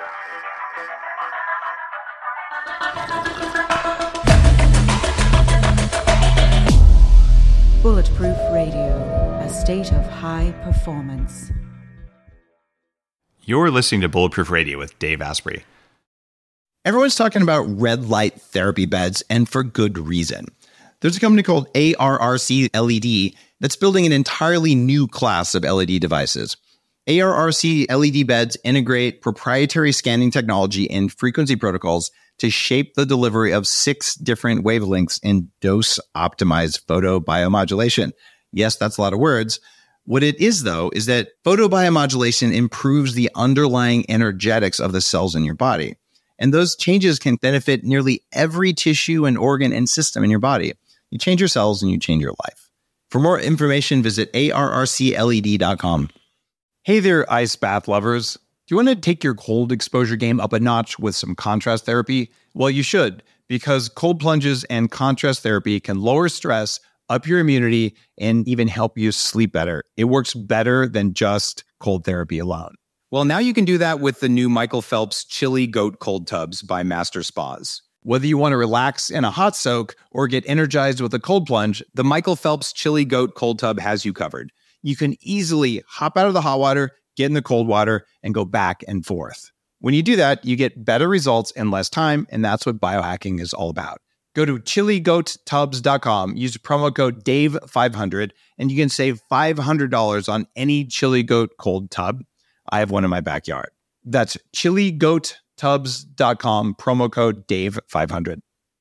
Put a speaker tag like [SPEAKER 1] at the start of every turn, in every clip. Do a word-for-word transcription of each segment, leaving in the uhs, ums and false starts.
[SPEAKER 1] Bulletproof Radio, a state of high performance.
[SPEAKER 2] You're listening to Bulletproof Radio with Dave Asprey.
[SPEAKER 3] Everyone's talking about red light therapy beds, and for good reason. There's a company called A R R C L E D that's building an entirely new class of L E D devices. A R R C L E D beds integrate proprietary scanning technology and frequency protocols to shape the delivery of six different wavelengths in dose-optimized photobiomodulation. Yes, that's a lot of words. What it is, though, is that photobiomodulation improves the underlying energetics of the cells in your body. And those changes can benefit nearly every tissue and organ and system in your body. You change your cells and you change your life. For more information, visit A R R C L E D dot com.
[SPEAKER 4] Hey there, ice bath lovers. Do you want to take your cold exposure game up a notch with some contrast therapy? Well, you should, because cold plunges and contrast therapy can lower stress, up your immunity, and even help you sleep better. It works better than just cold therapy alone. Well, now you can do that with the new Michael Phelps Chili Goat Cold Tubs by Master Spas. Whether you want to relax in a hot soak or get energized with a cold plunge, the Michael Phelps Chili Goat Cold Tub has you covered. You can easily hop out of the hot water, get in the cold water, and go back and forth. When you do that, you get better results in less time, and that's what biohacking is all about. Go to chili goat tubs dot com, use promo code Dave five hundred, and you can save five hundred dollars on any Chili Goat cold tub. I have one in my backyard. That's chili goat tubs dot com, promo code Dave five hundred.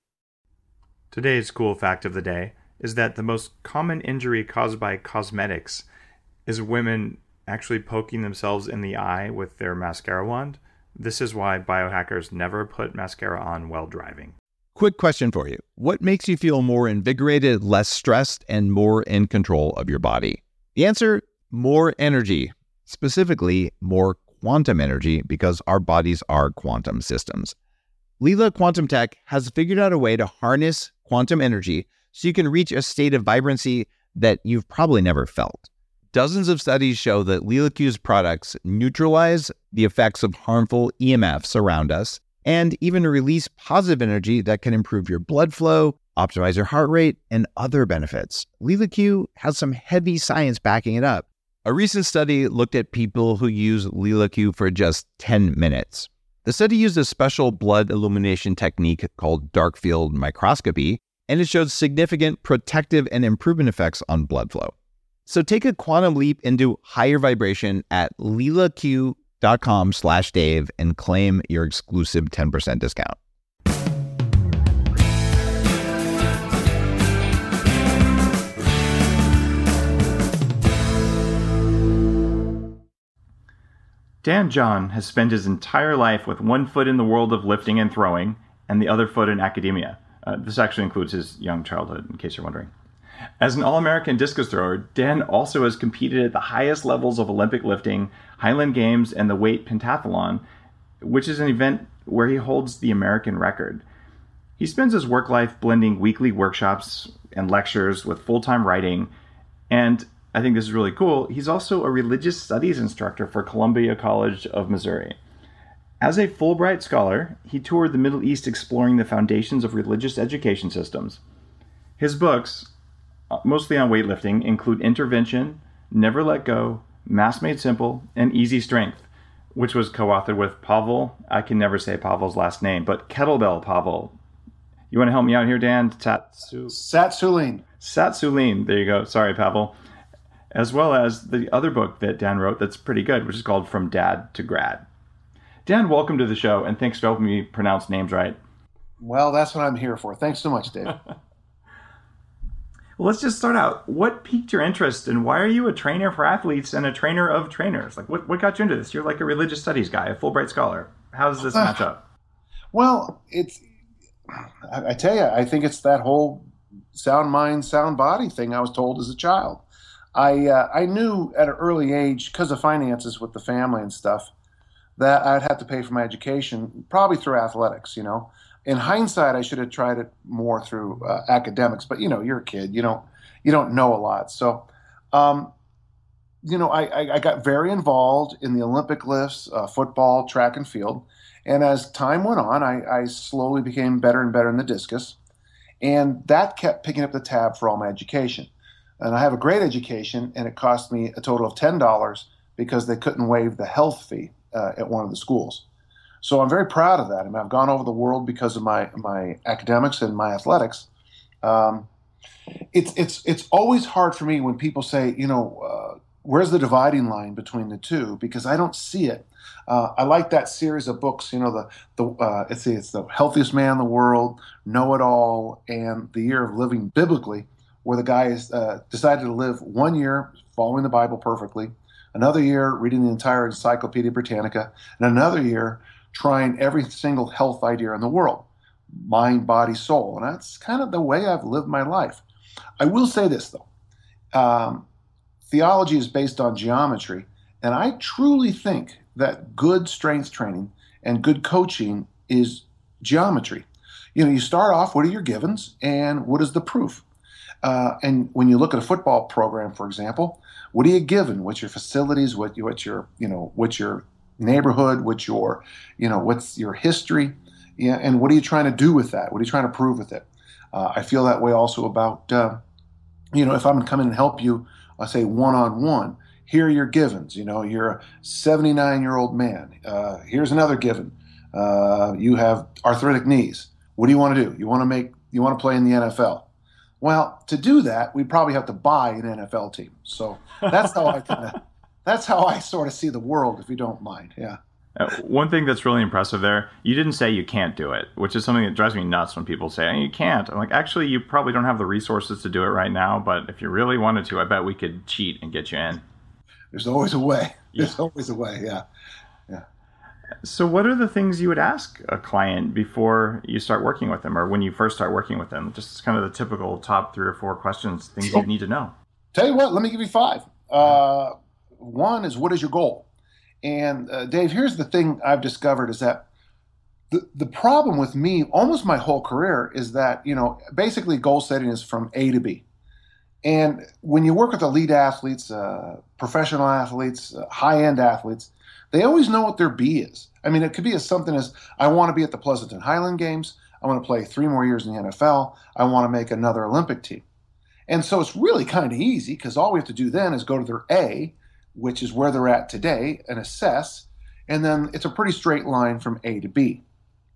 [SPEAKER 2] Today's cool fact of the day is that the most common injury caused by cosmetics is women actually poking themselves in the eye with their mascara wand. This is why biohackers never put mascara on while driving.
[SPEAKER 4] Quick question for you. What makes you feel more invigorated, less stressed, and more in control of your body? The answer, more energy. Specifically, more quantum energy, because our bodies are quantum systems. Lila Quantum Tech has figured out a way to harness quantum energy so you can reach a state of vibrancy that you've probably never felt. Dozens of studies show that LilaQ's products neutralize the effects of harmful E M Fs around us and even release positive energy that can improve your blood flow, optimize your heart rate, and other benefits. LilaQ has some heavy science backing it up. A recent study looked at people who use LilaQ for just ten minutes. The study used a special blood illumination technique called dark field microscopy, and it showed significant protective and improvement effects on blood flow. So take a quantum leap into higher vibration at lilaq dot com slash Dave and claim your exclusive ten percent discount.
[SPEAKER 2] Dan John has spent his entire life with one foot in the world of lifting and throwing and the other foot in academia. Uh, this actually includes his young childhood, in case you're wondering. As an All-American discus thrower, Dan also has competed at the highest levels of Olympic lifting, Highland Games, and the weight pentathlon, which is an event where he holds the American record. He spends his work life blending weekly workshops and lectures with full-time writing, and I think this is really cool, he's also a religious studies instructor for Columbia College of Missouri. As a Fulbright scholar, he toured the Middle East exploring the foundations of religious education systems. His books, mostly on weightlifting, include Intervention, Never Let Go, Mass Made Simple, and Easy Strength, which was co-authored with Pavel. I can never say Pavel's last name, but Kettlebell Pavel. You want to help me out here, Dan? Tatsu-
[SPEAKER 5] Satsulin.
[SPEAKER 2] Satsulin. There you go. Sorry, Pavel. As well as the other book that Dan wrote that's pretty good, which is called From Dad to Grad. Dan, welcome to the show, and thanks for helping me pronounce names right.
[SPEAKER 5] Well, that's what I'm here for. Thanks so much, Dave.
[SPEAKER 2] Well, let's just start out. What piqued your interest, and why are you a trainer for athletes and a trainer of trainers? Like, what, what got you into this? You're like a religious studies guy, a Fulbright scholar. How does this match up?
[SPEAKER 5] Well, it's, I, I tell you, I think it's that whole sound mind, sound body thing I was told as a child. I uh, I knew at an early age, because of finances with the family and stuff, that I'd have to pay for my education, probably through athletics, you know. In hindsight, I should have tried it more through uh, academics, but you know, you're a kid, you don't you don't know a lot. So um, you know, I, I, I got very involved in the Olympic lifts, uh, football, track and field. And as time went on, I, I slowly became better and better in the discus. And that kept picking up the tab for all my education. And I have a great education, and it cost me a total of ten dollars because they couldn't waive the health fee uh, at one of the schools. So I'm very proud of that. I mean, I've gone over the world because of my, my academics and my athletics. Um, it's, it's, it's always hard for me when people say, you know, uh, where's the dividing line between the two? Because I don't see it. Uh, I like that series of books, you know, the, the uh, it's, it's The Healthiest Man in the World, Know It All, and The Year of Living Biblically, where the guy has uh, decided to live one year following the Bible perfectly, another year reading the entire Encyclopedia Britannica, and another year trying every single health idea in the world, mind, body, soul. And that's kind of the way I've lived my life. I will say this, though. Um, theology is based on geometry, and I truly think that good strength training and good coaching is geometry. You know, you start off, what are your givens, and what is the proof? Uh, and when you look at a football program, for example, what are you given? What's your facilities? What you, what's your, you know, what's your neighborhood? What's your, you know, what's your history? Yeah, and what are you trying to do with that? What are you trying to prove with it? Uh, I feel that way also about, uh, you know, if I'm going to come in and help you, I'll say one-on-one. Here are your givens. You know, you're a seventy-nine-year-old man. Uh, here's another given. Uh, you have arthritic knees. What do you want to do? You want to make, you want to play in the N F L. Well, to do that, we'd probably have to buy an N F L team. So that's how I kind of, that's how I sort of see the world, if you don't mind. Yeah.
[SPEAKER 2] Uh, one thing that's really impressive there, you didn't say you can't do it, which is something that drives me nuts when people say, you can't. I'm like, actually, you probably don't have the resources to do it right now, but if you really wanted to, I bet we could cheat and get you in.
[SPEAKER 5] There's always a way.
[SPEAKER 2] Yeah.
[SPEAKER 5] There's always a way, yeah. Yeah.
[SPEAKER 2] So what are the things you would ask a client before you start working with them, or when you first start working with them? Just kind of the typical top three or four questions, things you need to know.
[SPEAKER 5] Tell you what, let me give you five. Uh, one is, what is your goal? And uh, Dave, here's the thing I've discovered is that the, the problem with me almost my whole career is that, you know, basically goal setting is from A to B. And when you work with elite athletes, uh, professional athletes, uh, high-end athletes, they always know what their B is. I mean, it could be as something as, I want to be at the Pleasanton Highland Games. I want to play three more years in the N F L. I want to make another Olympic team. And so it's really kind of easy because all we have to do then is go to their A, which is where they're at today, and assess. And then it's a pretty straight line from A to B.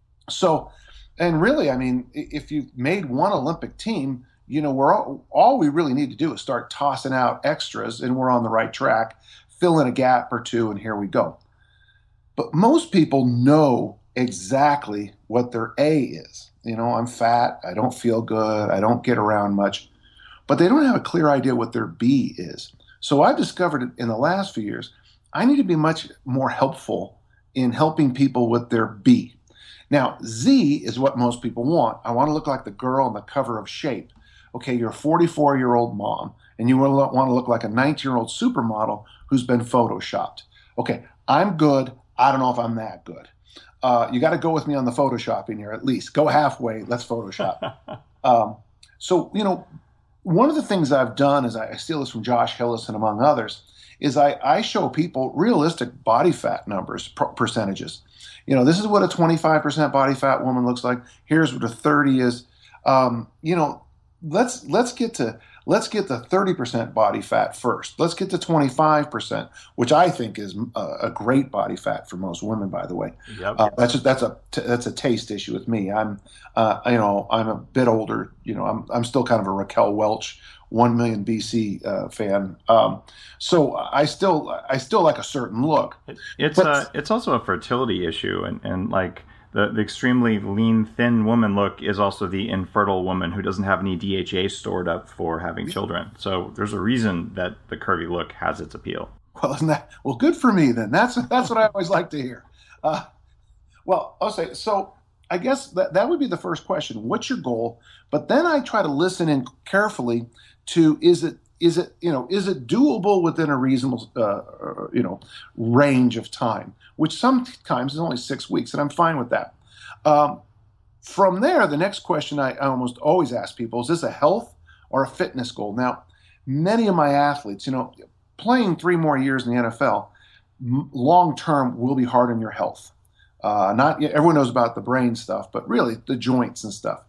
[SPEAKER 5] So, and really, I mean, if you've made one Olympic team, you know, we're all, all we really need to do is start tossing out extras and we're on the right track, fill in a gap or two, and here we go. But most people know exactly what their A is. You know, I'm fat, I don't feel good, I don't get around much, but they don't have a clear idea what their B is. So I've discovered in the last few years, I need to be much more helpful in helping people with their B. Now, Z is what most people want. I want to look like the girl on the cover of Shape. Okay, you're a forty-four-year-old mom, and you want to look like a nineteen-year-old supermodel who's been photoshopped. Okay, I'm good. I don't know if I'm that good. Uh, you got to go with me on the photoshopping here at least. Go halfway. Let's Photoshop. um, so, you know, one of the things I've done is I, I steal this from Josh Hillis and among others, is I, I show people realistic body fat numbers, per- percentages. You know, this is what a twenty-five percent body fat woman looks like. Here's what a thirty is. Um, you know, let's let's get to let's get to thirty percent body fat first. Let's get to twenty-five percent, which I think is a, a great body fat for most women, by the way.
[SPEAKER 2] Yep.
[SPEAKER 5] Uh, that's a, that's a that's a taste issue with me. I'm uh, you know I'm a bit older. You know, I'm I'm still kind of a Raquel Welch one million B C uh, fan. Um, so I still I still like a certain look.
[SPEAKER 2] It, it's
[SPEAKER 5] but,
[SPEAKER 2] a it's also a fertility issue, and and like. The, the extremely lean, thin woman look is also the infertile woman who doesn't have any D H A stored up for having children. So there's a reason that the curvy look has its appeal.
[SPEAKER 5] Well, isn't that well? Good for me then. That's that's what I always like to hear. Uh, well, I'll say so. I guess that that would be the first question. What's your goal? But then I try to listen in carefully to is it is it you know is it doable within a reasonable uh, you know range of time? Which sometimes is only six weeks, and I'm fine with that. Um, from there, the next question I, I almost always ask people, is this a health or a fitness goal? Now, many of my athletes, you know, playing three more years in the N F L, m- long term will be hard on your health. Uh, not everyone knows about the brain stuff, but really the joints and stuff.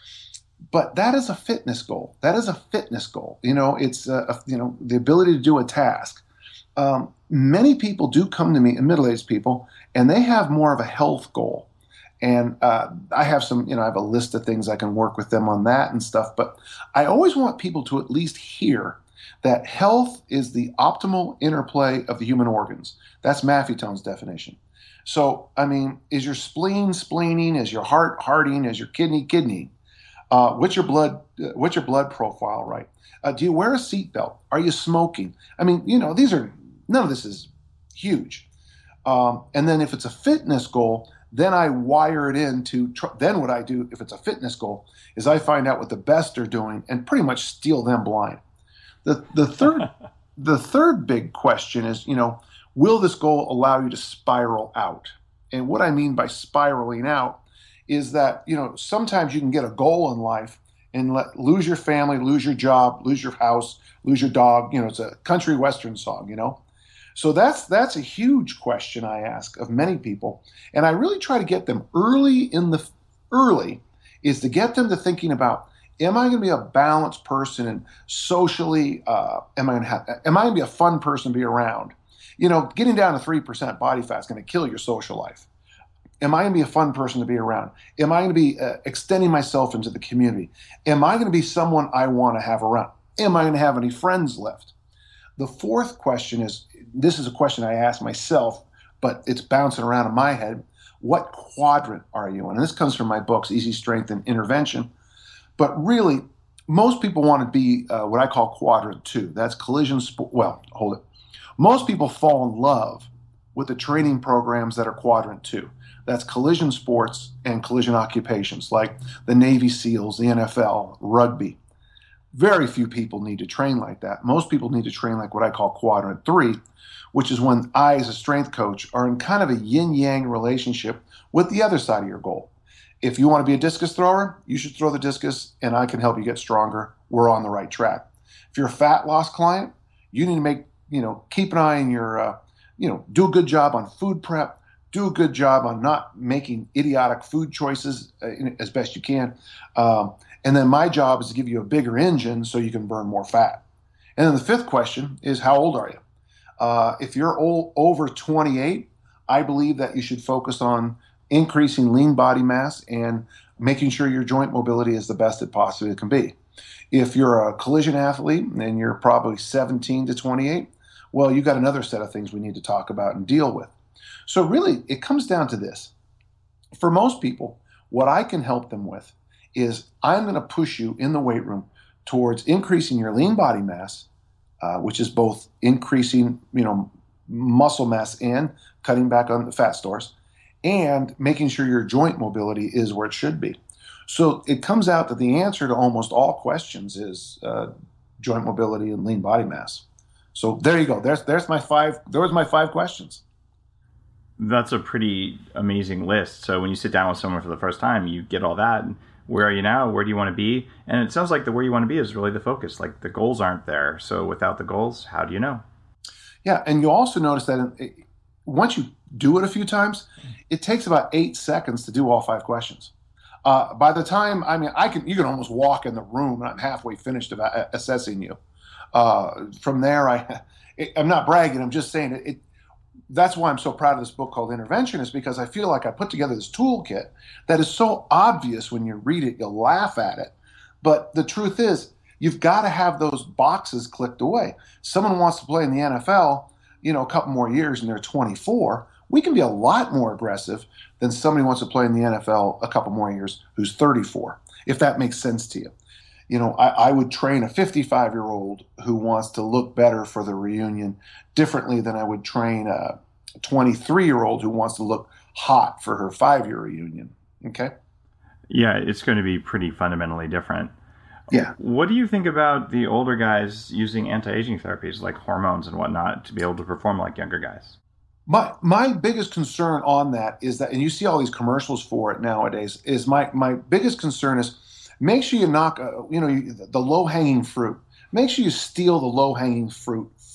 [SPEAKER 5] But that is a fitness goal. That is a fitness goal. You know, it's a, a, you know the ability to do a task. Um, many people do come to me, middle-aged people, and they have more of a health goal. And uh, I have some, you know, I have a list of things I can work with them on that and stuff. But I always want people to at least hear that health is the optimal interplay of the human organs. That's Maffetone's definition. So, I mean, is your spleen spleening? Is your heart hearting? Is your kidney kidneying? Uh, what's your blood? Uh, what's your blood profile? Right? Uh, do you wear a seatbelt? Are you smoking? I mean, you know, these are none of this is huge. Um, and then if it's a fitness goal, then I wire it into. Tr- then what I do if it's a fitness goal is I find out what the best are doing and pretty much steal them blind. The the third the third big question is, you know, will this goal allow you to spiral out? And what I mean by spiraling out is that, you know, sometimes you can get a goal in life and let lose your family, lose your job, lose your house, lose your dog. You know, it's a country western song, you know. So that's that's a huge question I ask of many people, and I really try to get them early in the early is to get them to thinking about: am I going to be a balanced person and socially? Uh, am I going to have? Am I going to be a fun person to be around? You know, getting down to three percent body fat is going to kill your social life. Am I going to be a fun person to be around? Am I going to be uh, extending myself into the community? Am I going to be someone I want to have around? Am I going to have any friends left? The fourth question is, this is a question I ask myself, but it's bouncing around in my head. What quadrant are you in? And this comes from my books, Easy Strength and Intervention. But really, most people want to be uh, what I call quadrant two. That's collision sport. Well, hold it. Most people fall in love with the training programs that are quadrant two. That's collision sports and collision occupations like the Navy SEALs, the N F L, rugby. Very few people need to train like that. Most people need to train like what I call quadrant three, which is when I, as a strength coach, are in kind of a yin-yang relationship with the other side of your goal. If you want to be a discus thrower, you should throw the discus, and I can help you get stronger. We're on the right track. If you're a fat loss client, you need to make, you know, keep an eye on your, uh, you know, do a good job on food prep, do a good job on not making idiotic food choices uh, as best you can. Um, and then my job is to give you a bigger engine so you can burn more fat. And then the fifth question is, how old are you? Uh, if you're old, over twenty-eight, I believe that you should focus on increasing lean body mass and making sure your joint mobility is the best it possibly can be. If you're a collision athlete and you're probably seventeen to twenty-eight, well, you got another set of things we need to talk about and deal with. So really, it comes down to this. For most people, what I can help them with is I'm going to push you in the weight room towards increasing your lean body mass, uh, which is both increasing, you know, muscle mass and cutting back on the fat stores, and making sure your joint mobility is where it should be. So it comes out that the answer to almost all questions is uh, joint mobility and lean body mass. So there you go. There's there's my five. There was my five questions.
[SPEAKER 2] That's a pretty amazing list. So when you sit down with someone for the first time, you get all that. Where are you now? Where do you want to be? And it sounds like the where you want to be is really the focus. Like the goals aren't there. So without the goals, how do you know?
[SPEAKER 5] Yeah, and you also notice that it, once you do it a few times, it takes about eight seconds to do all five questions. Uh, by the time, I mean, I can you can almost walk in the room and I'm halfway finished about assessing you. Uh, from there, I, I'm not bragging. I'm just saying it, it. That's why I'm so proud of this book called Intervention, is because I feel like I put together this toolkit that is so obvious when you read it, you'll laugh at it. But the truth is, you've got to have those boxes clicked away. Someone wants to play in the N F L, you know, a couple more years and they're twenty-four. We can be a lot more aggressive than somebody who wants to play in the N F L a couple more years who's thirty-four, if that makes sense to you. You know, I, I would train a fifty-five-year-old who wants to look better for the reunion differently than I would train a twenty-three-year-old who wants to look hot for her five-year reunion. Okay?
[SPEAKER 2] Yeah, it's going to be pretty fundamentally different.
[SPEAKER 5] Yeah.
[SPEAKER 2] What do you think about the older guys using anti-aging therapies like hormones and whatnot to be able to perform like younger guys?
[SPEAKER 5] My my biggest concern on that is that, and you see all these commercials for it nowadays, is my, my biggest concern is make sure you knock, uh, you know, you, the low-hanging fruit. Make sure you steal the low-hanging fruit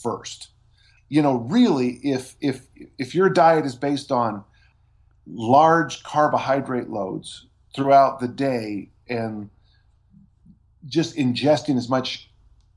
[SPEAKER 5] first. You know, really, if if if your diet is based on large carbohydrate loads throughout the day and just ingesting as much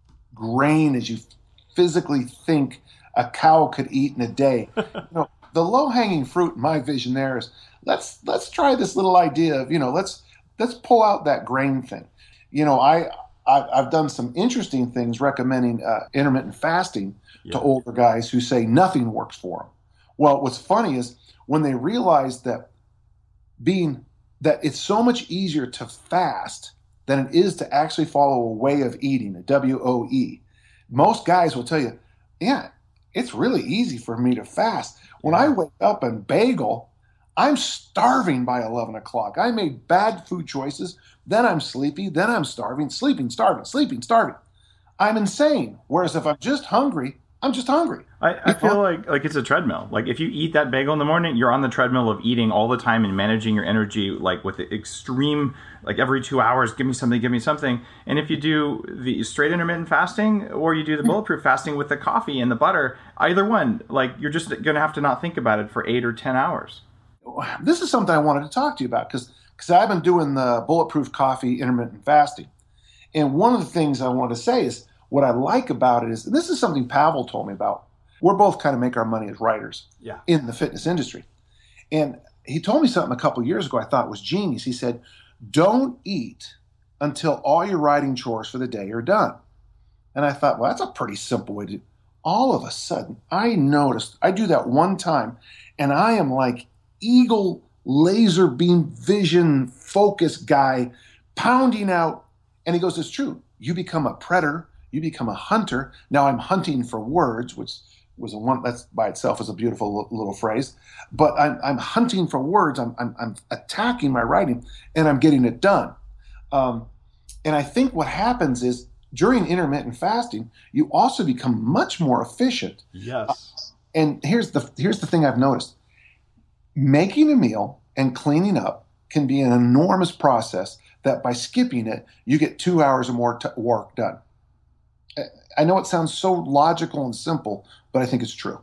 [SPEAKER 5] grain as you physically think a cow could eat in a day, you know, the low-hanging fruit in my vision there is let's let's try this little idea of, you know, let's let's pull out that grain thing. You know, I, I I've done some interesting things recommending uh, intermittent fasting yeah. to older guys who say nothing works for them. Well, what's funny is when they realize that being that it's so much easier to fast than it is to actually follow a way of eating, a W O E. Most guys will tell you, yeah, it's really easy for me to fast. When I wake up and bagel, I'm starving by eleven o'clock. I made bad food choices. Then I'm sleepy. Then I'm starving, sleeping, starving, sleeping, starving. I'm insane. Whereas if I'm just hungry, I'm just hungry.
[SPEAKER 2] I, I feel like like it's a treadmill. Like if you eat that bagel in the morning, you're on the treadmill of eating all the time and managing your energy like with the extreme, like every two hours, give me something, give me something. And if you do the straight intermittent fasting or you do the bulletproof fasting with the coffee and the butter, either one, like you're just going to have to not think about it for eight or ten hours.
[SPEAKER 5] This is something I wanted to talk to you about because because I've been doing the bulletproof coffee intermittent fasting. And one of the things I want to say is what I like about it is, and this is something Pavel told me about. We're both kind of make our money as writers
[SPEAKER 2] yeah.
[SPEAKER 5] in the fitness industry. And he told me something a couple of years ago I thought was genius. He said, don't eat until all your writing chores for the day are done. And I thought, well, that's a pretty simple way to do it. All of a sudden, I noticed, I do that one time, and I am like eagle laser beam vision focus guy pounding out. And he goes, it's true. You become a predator. You become a hunter. Now I'm hunting for words, which was a one that's by itself is a beautiful little phrase. But I'm I'm hunting for words. I'm I'm, I'm attacking my writing, and I'm getting it done. Um, and I think what happens is during intermittent fasting, you also become much more efficient.
[SPEAKER 2] Yes.
[SPEAKER 5] Uh, and here's the here's the thing I've noticed: making a meal and cleaning up can be an enormous process. That by skipping it, you get two hours or more t- work done. I know it sounds so logical and simple, but I think it's true.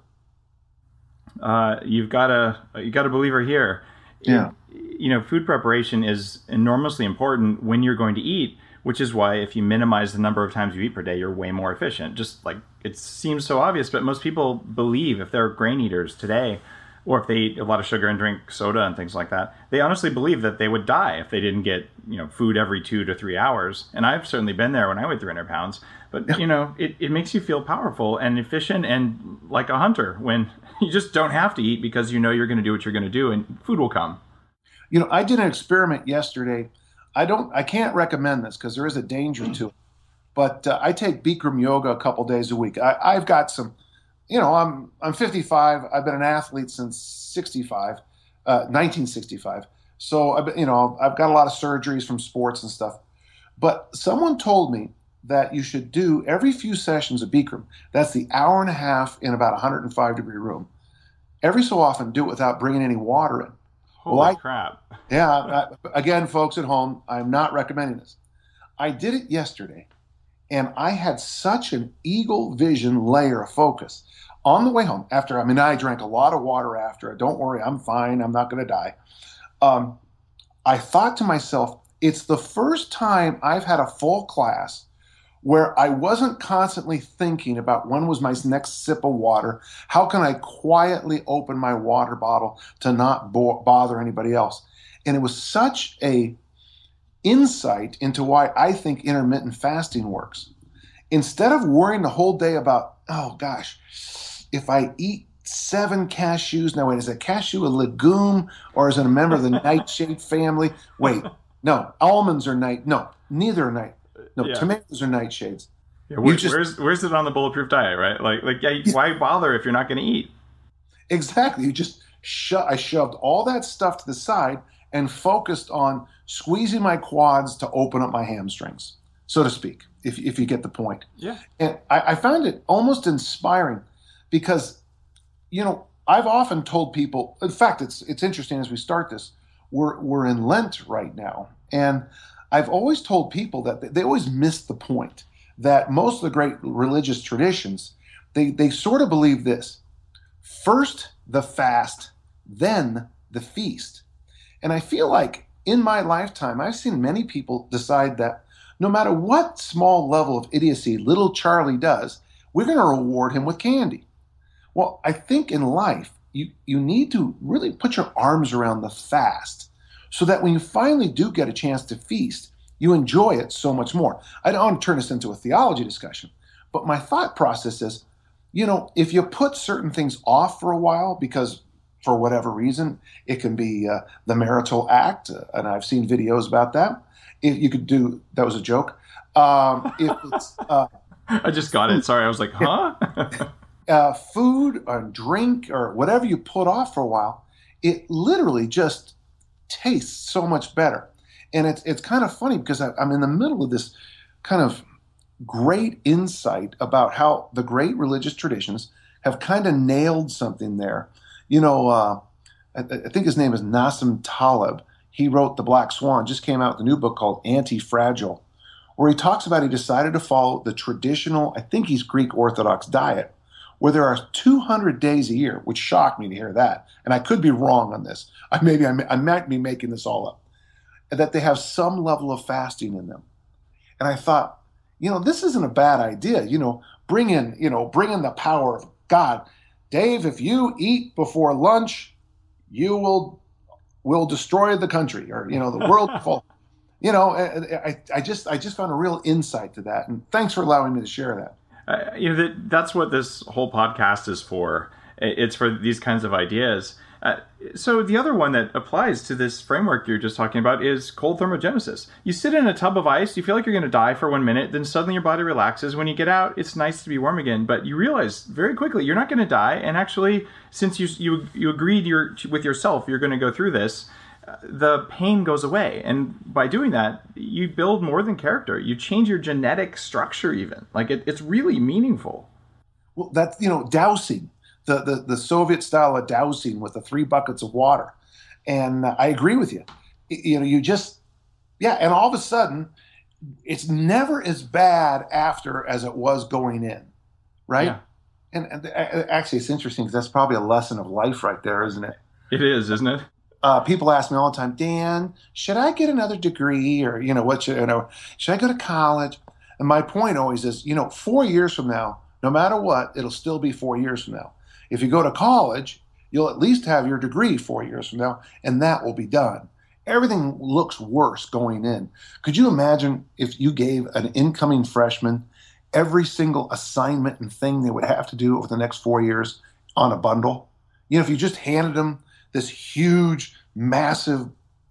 [SPEAKER 2] Uh, you've got to you got to believe her here.
[SPEAKER 5] Yeah.
[SPEAKER 2] It, you know, food preparation is enormously important when you're going to eat, which is why if you minimize the number of times you eat per day, you're way more efficient. Just like it seems so obvious, but most people believe if they're grain eaters today, or if they eat a lot of sugar and drink soda and things like that, they honestly believe that they would die if they didn't get, you know, food every two to three hours. And I've certainly been there when I weighed three hundred pounds. But, yeah. you know, it, it makes you feel powerful and efficient and like a hunter when you just don't have to eat because you know you're going to do what you're going to do and food will come.
[SPEAKER 5] You know, I did an experiment yesterday. I don't, I can't recommend this because there is a danger to it. But uh, I take Bikram yoga a couple days a week. I, I've got some, you know, I'm I'm fifty-five. I've been an athlete since sixty-five, uh, nineteen sixty-five. So I've been, you know, I've got a lot of surgeries from sports and stuff. But someone told me that you should do every few sessions of Bikram. That's the hour and a half in about a one hundred five degree room. Every so often, do it without bringing any water in.
[SPEAKER 2] Holy
[SPEAKER 5] well, I,
[SPEAKER 2] crap!
[SPEAKER 5] Yeah. I, again, folks at home, I'm not recommending this. I did it yesterday, and I had such an eagle vision layer of focus. On the way home, after, I mean, I drank a lot of water after. Don't worry, I'm fine. I'm not going to die. Um, I thought to myself, it's the first time I've had a full class where I wasn't constantly thinking about when was my next sip of water. How can I quietly open my water bottle to not bo- bother anybody else? And it was such a insight into why I think intermittent fasting works. Instead of worrying the whole day about, oh gosh, if I eat seven cashews, now wait, is a cashew a legume or is it a member of the nightshade family? Wait, no, almonds are night. No, neither are night. No, yeah. Tomatoes are nightshades.
[SPEAKER 2] Yeah, where, just, where's where's it on the bulletproof diet, right? Like, like yeah, why bother if you're not going to eat?
[SPEAKER 5] Exactly. You just sho- I shoved all that stuff to the side and focused on squeezing my quads to open up my hamstrings, so to speak, if if you get the point.
[SPEAKER 2] Yeah.
[SPEAKER 5] And I, I found it almost inspiring because, you know, I've often told people, in fact, it's it's interesting as we start this, we're we're in Lent right now. And I've always told people that they always miss the point that most of the great religious traditions, they, they sort of believe this: first the fast, then the feast. And I feel like in my lifetime, I've seen many people decide that no matter what small level of idiocy little Charlie does, we're going to reward him with candy. Well, I think in life, you, you need to really put your arms around the fast so that when you finally do get a chance to feast, you enjoy it so much more. I don't want to turn this into a theology discussion, but my thought process is, you know, if you put certain things off for a while because for whatever reason, it can be uh, the marital act, uh, and I've seen videos about that. If you could do, that was a joke. Um, if it's, uh,
[SPEAKER 2] I just got it. Sorry, I was like, huh?
[SPEAKER 5] uh, food or drink or whatever you put off for a while, it literally just tastes so much better. And it's it's kind of funny because I, I'm in the middle of this kind of great insight about how the great religious traditions have kind of nailed something there. You know, uh, I, I think his name is Nassim Taleb. He wrote The Black Swan, just came out with a new book called Anti-Fragile, where he talks about he decided to follow the traditional, I think he's Greek Orthodox diet, where there are two hundred days a year, which shocked me to hear that. And I could be wrong on this. I maybe I, I might be making this all up. That they have some level of fasting in them. And I thought, you know, this isn't a bad idea. You know, bring in, you know, bring in the power of God. Dave, if you eat before lunch, you will will destroy the country, or, you know, the world. Fall. You know, I, I just I just found a real insight to that. And thanks for allowing me to share that.
[SPEAKER 2] Uh, you know, that, that's what this whole podcast is for. It's for these kinds of ideas. Uh, so the other one that applies to this framework you're just talking about is cold thermogenesis. You sit in a tub of ice, you feel like you're going to die for one minute, then suddenly your body relaxes. When you get out, it's nice to be warm again, but you realize very quickly you're not going to die. And actually, since you you you agreed you're, with yourself you're going to go through this, uh, the pain goes away. And by doing that, you build more than character. You change your genetic structure even. Like it, it's really meaningful.
[SPEAKER 5] Well, that's, you know, dousing. The, the, the Soviet style of dousing with the three buckets of water. And uh, I agree with you. You know, you just, yeah. And all of a sudden, it's never as bad after as it was going in. Right. Yeah. And, and actually, it's interesting because that's probably a lesson of life right there, isn't it?
[SPEAKER 2] It is, isn't it?
[SPEAKER 5] Uh, people ask me all the time, Dan, should I get another degree? Or, you know, what should, you know, should I go to college? And my point always is, you know, four years from now, no matter what, it'll still be four years from now. If you go to college, you'll at least have your degree four years from now, and that will be done. Everything looks worse going in. Could you imagine if you gave an incoming freshman every single assignment and thing they would have to do over the next four years on a bundle? You know, if you just handed them this huge, massive,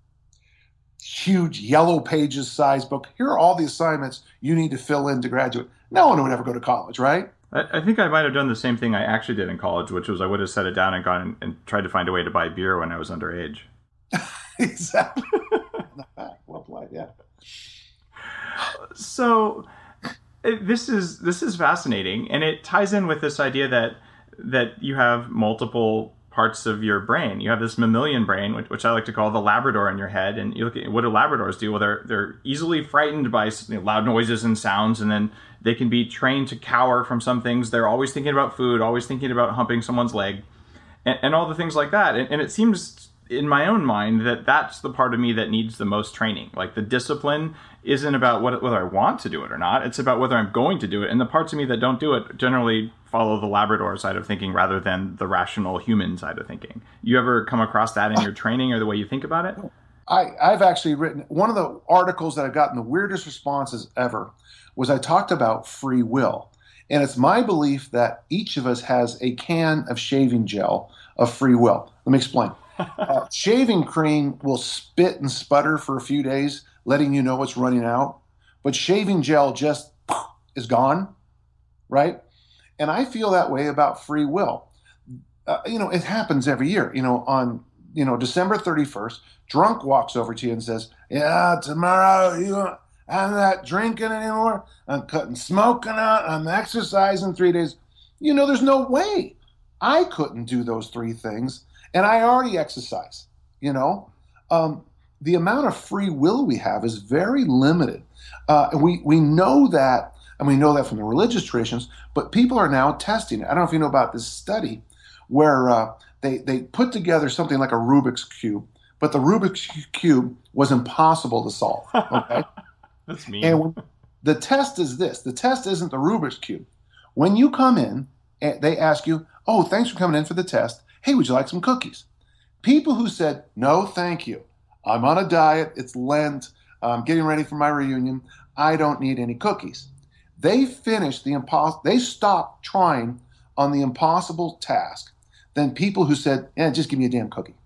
[SPEAKER 5] huge yellow pages size book, here are all the assignments you need to fill in to graduate. No one would ever go to college, right?
[SPEAKER 2] I think I might have done the same thing I actually did in college, which was I would have set it down and gone and tried to find a way to buy beer when I was underage.
[SPEAKER 5] Exactly. Well applied, yeah.
[SPEAKER 2] So this is this is fascinating, and it ties in with this idea that that you have multiple parts of your brain. You have this mammalian brain, which, which I like to call the Labrador in your head. And you look at what do Labradors do? Well, they're they're easily frightened by, you know, loud noises and sounds, and then they can be trained to cower from some things. They're always thinking about food, always thinking about humping someone's leg, and, and all the things like that. And, and it seems in my own mind that that's the part of me that needs the most training. Like the discipline isn't about what, whether I want to do it or not. It's about whether I'm going to do it. And the parts of me that don't do it generally follow the Labrador side of thinking rather than the rational human side of thinking. You ever come across that in your training or the way you think about it?
[SPEAKER 5] I, I've actually written, one of the articles that I've gotten the weirdest responses ever was I talked about free will. And it's my belief that each of us has a can of shaving gel of free will. Let me explain. uh, shaving cream will spit and sputter for a few days, letting you know it's running out. But shaving gel just is gone, right? And I feel that way about free will. Uh, you know, it happens every year. You know, on you know December thirty-first, drunk walks over to you and says, "Yeah, tomorrow you I'm not drinking anymore. I'm cutting smoking out. I'm exercising three days." You know, there's no way I couldn't do those three things, and I already exercise. You know, um, the amount of free will we have is very limited. Uh, we we know that And we know that from the religious traditions, but people are now testing it. I don't know if you know about this study where uh, they, they put together something like a Rubik's Cube, but the Rubik's Cube was impossible to solve. Okay?
[SPEAKER 2] That's mean.
[SPEAKER 5] And when, the test is this. The test isn't the Rubik's Cube. When you come in, they ask you, oh, thanks for coming in for the test. Hey, would you like some cookies? People who said, no, thank you. I'm on a diet. It's Lent. I'm getting ready for my reunion. I don't need any cookies. They finished the impossible. They stopped trying on the impossible task than people who said, eh, just give me a damn cookie.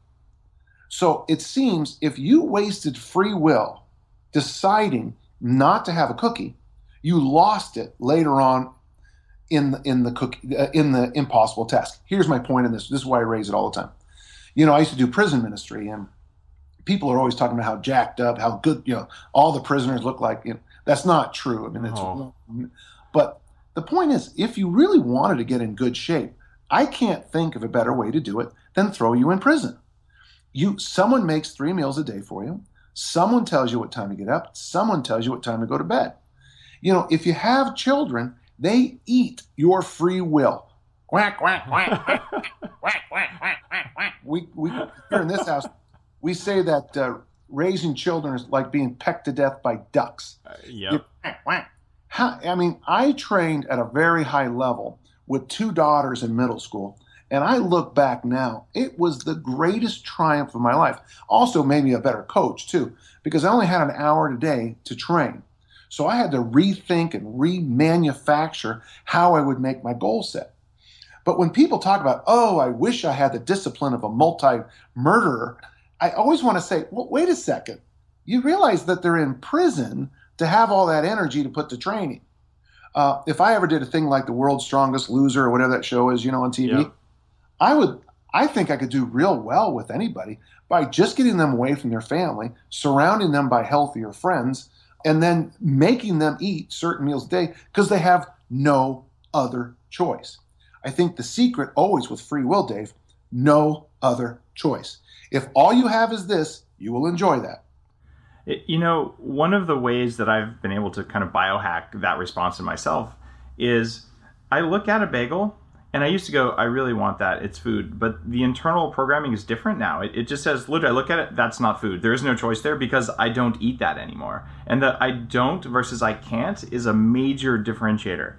[SPEAKER 5] So it seems if you wasted free will deciding not to have a cookie, you lost it later on in the, in the cookie, uh, in the impossible task. Here's my point in this. This is why I raise it all the time. You know, I used to do prison ministry, and people are always talking about how jacked up, how good, you know, all the prisoners look like. You know, that's not true. I mean, it's,
[SPEAKER 2] oh.
[SPEAKER 5] but the point is, if you really wanted to get in good shape, I can't think of a better way to do it than throw you in prison. You, someone makes three meals a day for you. Someone tells you what time to get up. Someone tells you what time to go to bed. You know, if you have children, they eat your free will. Quack, quack, quack, quack, quack, quack, quack, quack, quack. We, we, here in this house, we say that uh, raising children is like being pecked to death by ducks.
[SPEAKER 2] Uh, yep.
[SPEAKER 5] How, I mean, I trained at a very high level with two daughters in middle school, and I look back now, it was the greatest triumph of my life. Also made me a better coach, too, because I only had an hour a day to train. So I had to rethink and remanufacture how I would make my goal set. But when people talk about, oh, I wish I had the discipline of a multi-murderer, I always want to say, well, wait a second. You realize that they're in prison to have all that energy to put to training. Uh, if I ever did a thing like The World's Strongest Loser or whatever that show is, you know, on T V, yeah. I would, I think I could do real well with anybody by just getting them away from their family, surrounding them by healthier friends, and then making them eat certain meals a day because they have no other choice. I think the secret always with free will, Dave, no other choice. If all you have is this, you will enjoy that.
[SPEAKER 2] It, you know, one of the ways that I've been able to kind of biohack that response in myself is I look at a bagel and I used to go, I really want that. It's food. But the internal programming is different now. It, it just says, look, I look at it, that's not food. There is no choice there because I don't eat that anymore. And the I don't versus I can't is a major differentiator.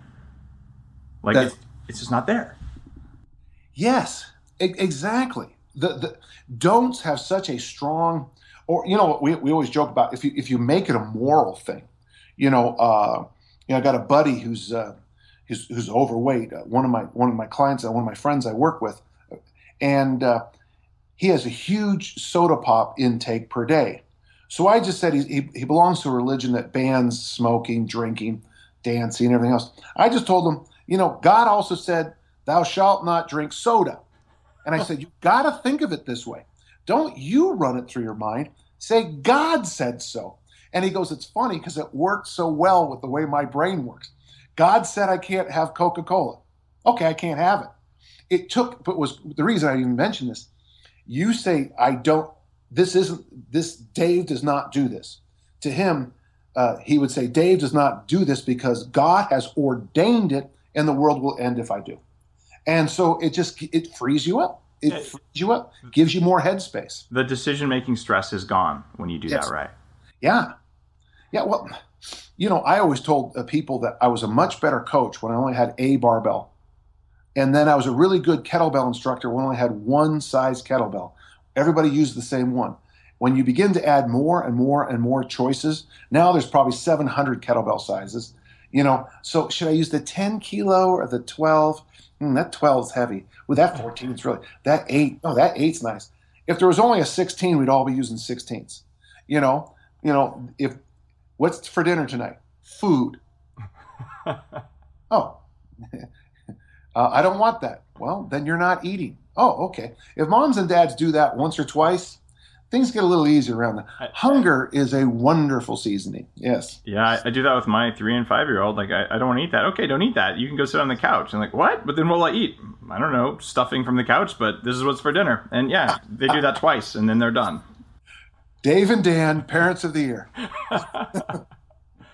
[SPEAKER 2] Like it's, it's just not there.
[SPEAKER 5] Yes, e- exactly. The the don'ts have such a strong, or you know what we we always joke about, if you if you make it a moral thing, you know, uh, you know, I got a buddy who's uh, who's, who's overweight. Uh, one of my one of my clients, uh, one of my friends I work with, and uh, he has a huge soda pop intake per day. So I just said he, he he belongs to a religion that bans smoking, drinking, dancing, and everything else. I just told him, you know, God also said, "Thou shalt not drink soda." And I said, you got to think of it this way. Don't you run it through your mind. Say, God said so. And he goes, it's funny because it worked so well with the way my brain works. God said I can't have Coca-Cola. Okay, I can't have it. It took, but was the reason I even mentioned this. You say, I don't, this isn't, this, Dave does not do this. To him, uh, he would say, Dave does not do this because God has ordained it and the world will end if I do. And so it just, it frees you up. It frees you up, gives you more headspace.
[SPEAKER 2] The decision-making stress is gone when you do yes. that right.
[SPEAKER 5] Yeah. Yeah, well, you know, I always told uh, people that I was a much better coach when I only had a barbell. And then I was a really good kettlebell instructor when I only had one size kettlebell. Everybody used the same one. When you begin to add more and more and more choices, now there's probably seven hundred kettlebell sizes. You know, so should I use the ten kilo or the twelve? Mm, that twelve is heavy. With that fourteen, it's really, that eight, oh, that eight's nice. If there was only a sixteen, we'd all be using sixteens. You know, you know, if, what's for dinner tonight? Food. Oh, uh, I don't want that. Well, then you're not eating. Oh, okay. If moms and dads do that once or twice, things get a little easier around them. Hunger is a wonderful seasoning. Yes.
[SPEAKER 2] Yeah, I, I do that with my three and five year old. Like, I, I don't want to eat that. Okay, don't eat that. You can go sit on the couch. And like, what? But then what'll I eat? I don't know, stuffing from the couch, but this is what's for dinner. And yeah, they do that twice and then they're done.
[SPEAKER 5] Dave and Dan, parents of the year.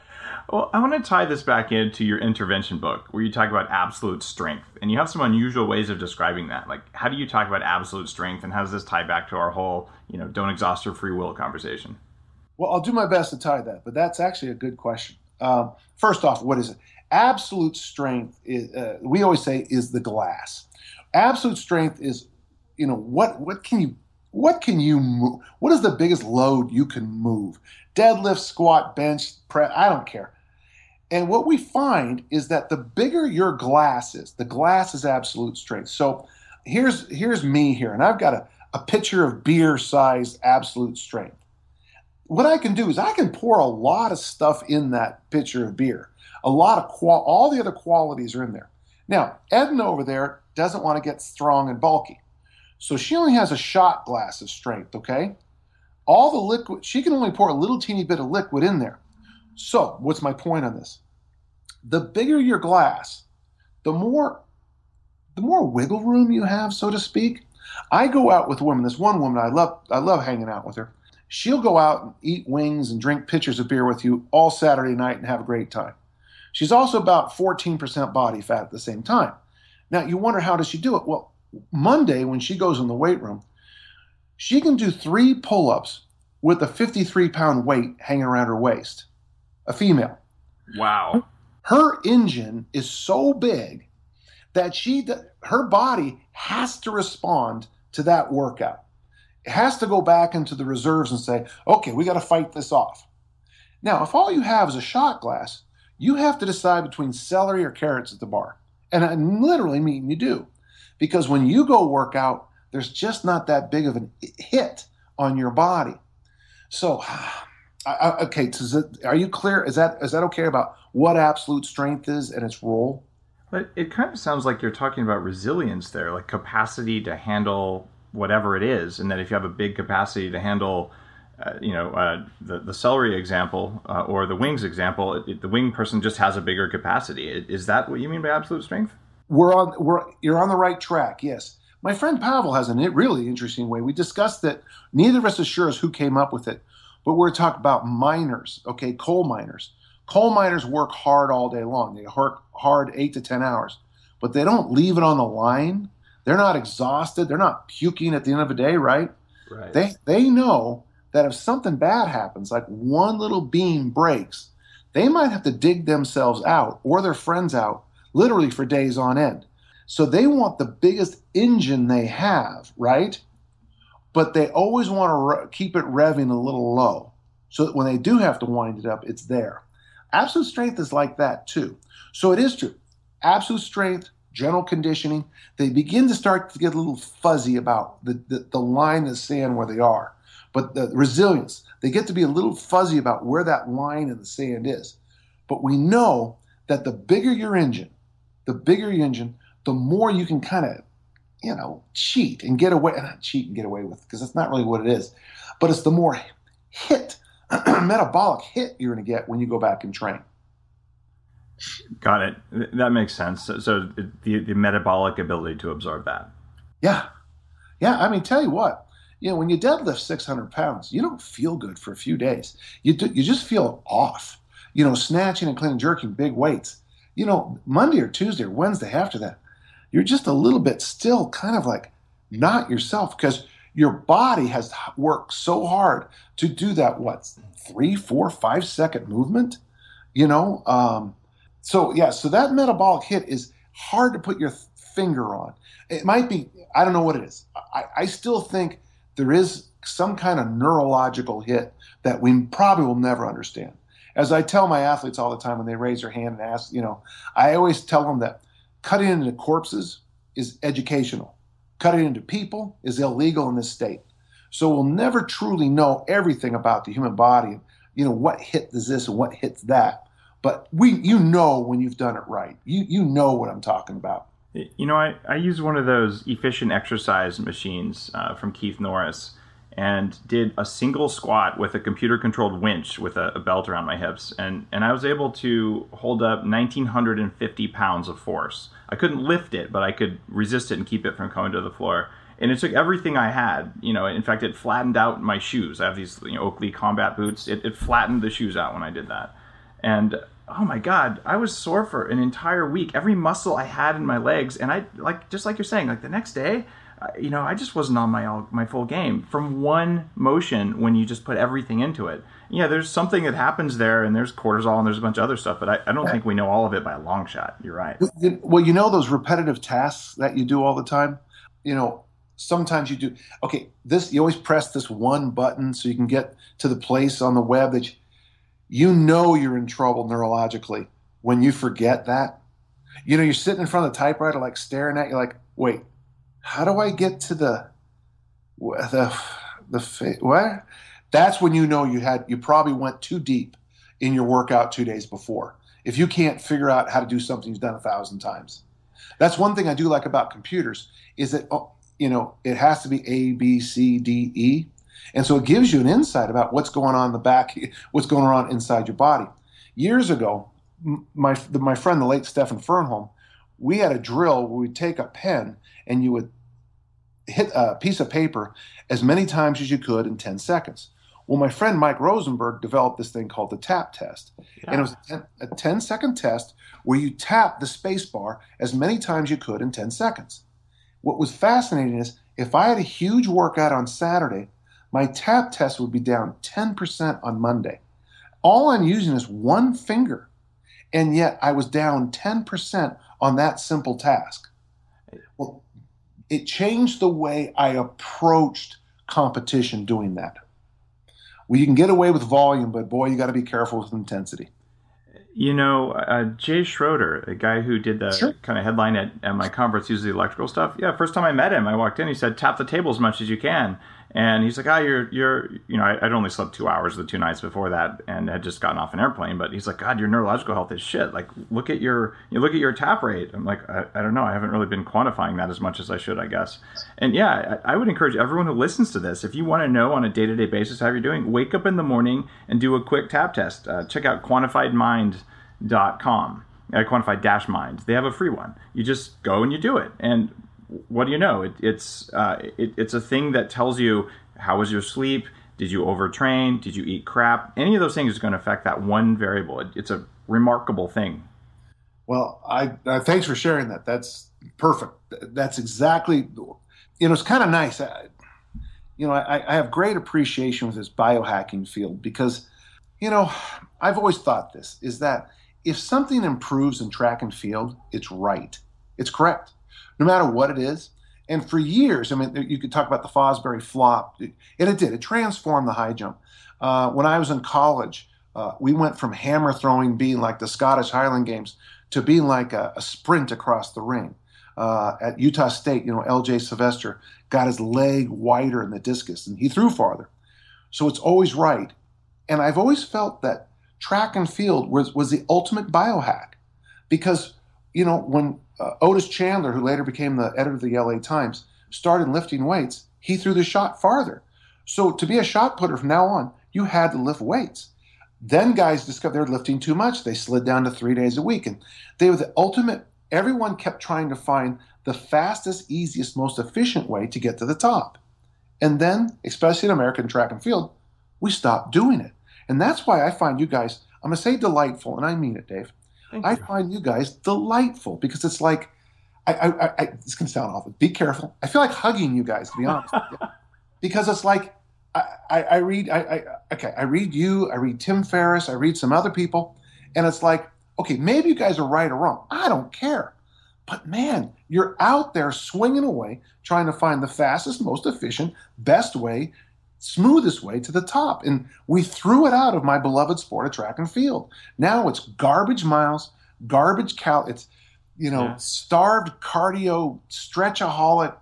[SPEAKER 2] Well, I want to tie this back into your intervention book where you talk about absolute strength. And you have some unusual ways of describing that. Like, how do you talk about absolute strength, and how does this tie back to our whole, you know, don't exhaust your free will conversation?
[SPEAKER 5] Well, I'll do my best to tie that, but that's actually a good question. Um, first off, what is it? Absolute strength, is, uh, we always say, is the glass. Absolute strength is, you know, what what can you what can you move? What is the biggest load you can move? Deadlift, squat, bench, press, I don't care. And what we find is that the bigger your glass is, the glass is absolute strength. So here's here's me here, and I've got a, a pitcher of beer-sized absolute strength. What I can do is I can pour a lot of stuff in that pitcher of beer. A lot of qual, all the other qualities are in there. Now, Edna over there doesn't want to get strong and bulky. So she only has a shot glass of strength, okay? All the liquid, she can only pour a little teeny bit of liquid in there. So what's my point on this? The bigger your glass, the more, the more wiggle room you have, so to speak. I go out with women. This one woman, I love, I love hanging out with her. She'll go out and eat wings and drink pitchers of beer with you all Saturday night and have a great time. She's also about fourteen percent body fat at the same time. Now, you wonder, how does she do it? Well, Monday, when she goes in the weight room, she can do three pull-ups with a fifty-three pound weight hanging around her waist. A female.
[SPEAKER 2] Wow.
[SPEAKER 5] Her engine is so big that she, her body has to respond to that workout. It has to go back into the reserves and say, okay, we got to fight this off. Now, if all you have is a shot glass, you have to decide between celery or carrots at the bar. And I literally mean you do. Because when you go work out, there's just not that big of a hit on your body. So, I, okay, so it, are you clear? Is that is that okay about what absolute strength is and its role?
[SPEAKER 2] But it kind of sounds like you're talking about resilience there, like capacity to handle whatever it is, and that if you have a big capacity to handle, uh, you know, uh, the the celery example uh, or the wings example, it, it, the wing person just has a bigger capacity. Is that what you mean by absolute strength?
[SPEAKER 5] We're on. We're you're on the right track. Yes, my friend Pavel has a really interesting way. We discussed that. Neither of us is sure as who came up with it, but we're talking about miners. Okay, coal miners. Coal miners work hard all day long. They work hard eight to ten hours, but they don't leave it on the line. They're not exhausted. They're not puking at the end of the day, right?
[SPEAKER 2] Right.
[SPEAKER 5] They they know that if something bad happens, like one little beam breaks, they might have to dig themselves out or their friends out literally for days on end. So they want the biggest engine they have, right? But they always want to re- keep it revving a little low so that when they do have to wind it up, it's there. Absolute strength is like that too. So it is true. Absolute strength, general conditioning, they begin to start to get a little fuzzy about the, the, the line in the sand where they are. But the resilience, they get to be a little fuzzy about where that line in the sand is. But we know that the bigger your engine, the bigger your engine, the more you can kind of, you know, cheat and get away, not cheat and get away with, because that's not really what it is. But it's the more hit, metabolic hit you're going to get when you go back and train.
[SPEAKER 2] Got it. That makes sense. So, so the the metabolic ability to absorb that.
[SPEAKER 5] Yeah. Yeah. I mean, tell you what, you know, when you deadlift six hundred pounds, you don't feel good for a few days. You do, you just feel off, you know, snatching and clean and jerking big weights. You know, Monday or Tuesday or Wednesday after that, you're just a little bit still kind of like not yourself because your body has worked so hard to do that, what, three, four, five second movement, you know? Um, So, yeah, so that metabolic hit is hard to put your th- finger on. It might be, I don't know what it is. I, I still think there is some kind of neurological hit that we probably will never understand. As I tell my athletes all the time when they raise their hand and ask, you know, I always tell them that cutting into corpses is educational. Cutting into people is illegal in this state. So we'll never truly know everything about the human body, you know, what hit does this and what hits that. But we, you know, when you've done it right, you you know what I'm talking about.
[SPEAKER 2] You know, I, I use one of those efficient exercise machines uh, from Keith Norris and did a single squat with a computer-controlled winch with a, a belt around my hips. And, and I was able to hold up one thousand nine hundred fifty pounds of force. I couldn't lift it, but I could resist it and keep it from coming to the floor. And it took everything I had. You know, in fact, it flattened out my shoes. I have these, you know, Oakley combat boots. It, it flattened the shoes out when I did that. And oh my God, I was sore for an entire week. Every muscle I had in my legs, and I like just like you're saying, like the next day, uh, you know, I just wasn't on my all, my full game from one motion when you just put everything into it. Yeah, there's something that happens there, and there's cortisol, and there's a bunch of other stuff, but I, I don't think we know all of it by a long shot. You're right.
[SPEAKER 5] Well, you know those repetitive tasks that you do all the time? You know, sometimes you do, okay, this, you always press this one button so you can get to the place on the web that you, you know you're in trouble neurologically when you forget that. You know, you're sitting in front of the typewriter, like staring at you, like, wait, how do I get to the, the, the, what? That's when you know you had, you probably went too deep in your workout two days before. If you can't figure out how to do something you've done a thousand times. That's one thing I do like about computers is that, you know, it has to be A, B, C, D, E. And so it gives you an insight about what's going on in the back, what's going on inside your body. Years ago, my my friend, the late Stephen Fernholm, we had a drill where we'd take a pen and you would hit a piece of paper as many times as you could in ten seconds. Well, my friend Mike Rosenberg developed this thing called the tap test. Yeah. And it was a ten-second test where you tap the space bar as many times you could in ten seconds. What was fascinating is if I had a huge workout on Saturday, my tap test would be down ten percent on Monday. All I'm using is one finger, and yet I was down ten percent on that simple task. Well, it changed the way I approached competition doing that. Well, you can get away with volume, but boy, you got to be careful with intensity.
[SPEAKER 2] You know, uh, Jay Schroeder, the guy who did the
[SPEAKER 5] Sure.
[SPEAKER 2] kind of headline at, at my conference, uses the electrical stuff. Yeah, first time I met him, I walked in, he said, tap the table as much as you can. And he's like, ah, oh, you're, you're, you know, I, I'd only slept two hours the two nights before that and had just gotten off an airplane. But he's like, God, your neurological health is shit. Like, look at your, you look at your tap rate. I'm like, I, I don't know. I haven't really been quantifying that as much as I should, I guess. And yeah, I, I would encourage everyone who listens to this, if you want to know on a day-to-day basis how you're doing, wake up in the morning and do a quick tap test. Uh, check out quantified mind dot com, uh, quantified dash mind. They have a free one. You just go and you do it. And what do you know? It, it's uh, it, it's a thing that tells you, how was your sleep? Did you overtrain? Did you eat crap? Any of those things is going to affect that one variable. It, it's a remarkable thing.
[SPEAKER 5] Well, I, I thanks for sharing that. That's perfect. That's exactly, you know, it's kind of nice. I, you know, I, I have great appreciation with this biohacking field because, you know, I've always thought this, is that if something improves in track and field, it's right. It's correct, no matter what it is. And for years, I mean, you could talk about the Fosbury flop, and it did. It transformed the high jump. Uh, when I was in college, uh, we went from hammer throwing being like the Scottish Highland Games to being like a, a sprint across the ring. Uh, at Utah State, you know, L J Sylvester got his leg wider in the discus, and he threw farther. So it's always right. And I've always felt that track and field was, was the ultimate biohack because, you know, when uh, Otis Chandler, who later became the editor of the L A Times, started lifting weights, he threw the shot farther. So to be a shot putter from now on, you had to lift weights. Then guys discovered they were lifting too much. They slid down to three days a week. And they were the ultimate, everyone kept trying to find the fastest, easiest, most efficient way to get to the top. And then, especially in American track and field, we stopped doing it. And that's why I find you guys, I'm going to say delightful, and I mean it, Dave.
[SPEAKER 2] Thank
[SPEAKER 5] I
[SPEAKER 2] you.
[SPEAKER 5] find you guys delightful because it's like, I, I, I, it's going to sound awful. Be careful. I feel like hugging you guys, to be honest. Because it's like, I, I, I read, I, I, okay, I read you, I read Tim Ferriss, I read some other people, and it's like, okay, maybe you guys are right or wrong. I don't care. But man, you're out there swinging away, trying to find the fastest, most efficient, best way, smoothest way to the top. And we threw it out of my beloved sport of track and field. Now it's garbage miles, garbage cal. It's, you know, yeah. starved cardio, stretchaholic,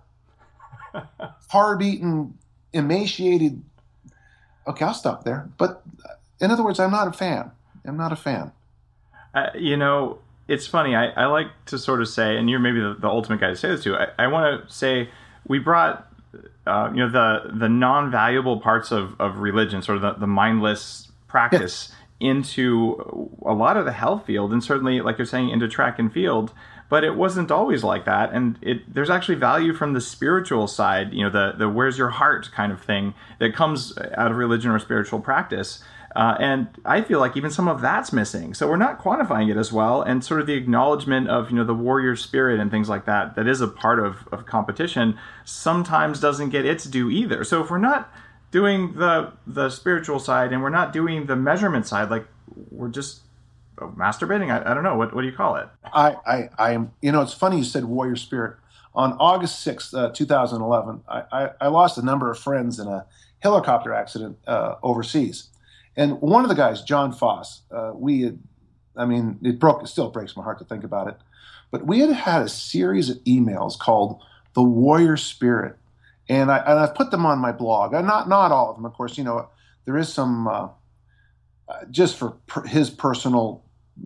[SPEAKER 5] carb-eating, emaciated. Okay, I'll stop there. But in other words, I'm not a fan. I'm not a fan.
[SPEAKER 2] Uh, you know, it's funny. I, I like to sort of say, and you're maybe the, the ultimate guy to say this to, I, I want to say we brought Uh, you know, the the non-valuable parts of, of religion, sort of the, the mindless practice yeah. into a lot of the health field, and certainly, like you're saying, into track and field. But it wasn't always like that, and it there's actually value from the spiritual side, you know, the the where's your heart kind of thing that comes out of religion or spiritual practice. Uh, and I feel like even some of that's missing. So we're not quantifying it as well. And sort of the acknowledgement of, you know, the warrior spirit and things like that, that is a part of, of competition, sometimes doesn't get its due either. So if we're not doing the the spiritual side and we're not doing the measurement side, like we're just masturbating. I, I don't know. What what do you call it?
[SPEAKER 5] I, I, I am, you know, it's funny you said warrior spirit. On August sixth, uh, two thousand eleven, I, I, I lost a number of friends in a helicopter accident uh, overseas. And one of the guys, John Foss, uh, we had, I mean, it broke, it still breaks my heart to think about it, but we had had a series of emails called The Warrior Spirit. And, I, and I've put them on my blog. And not, not all of them, of course. You know, there is some, uh, uh, just for per, his personal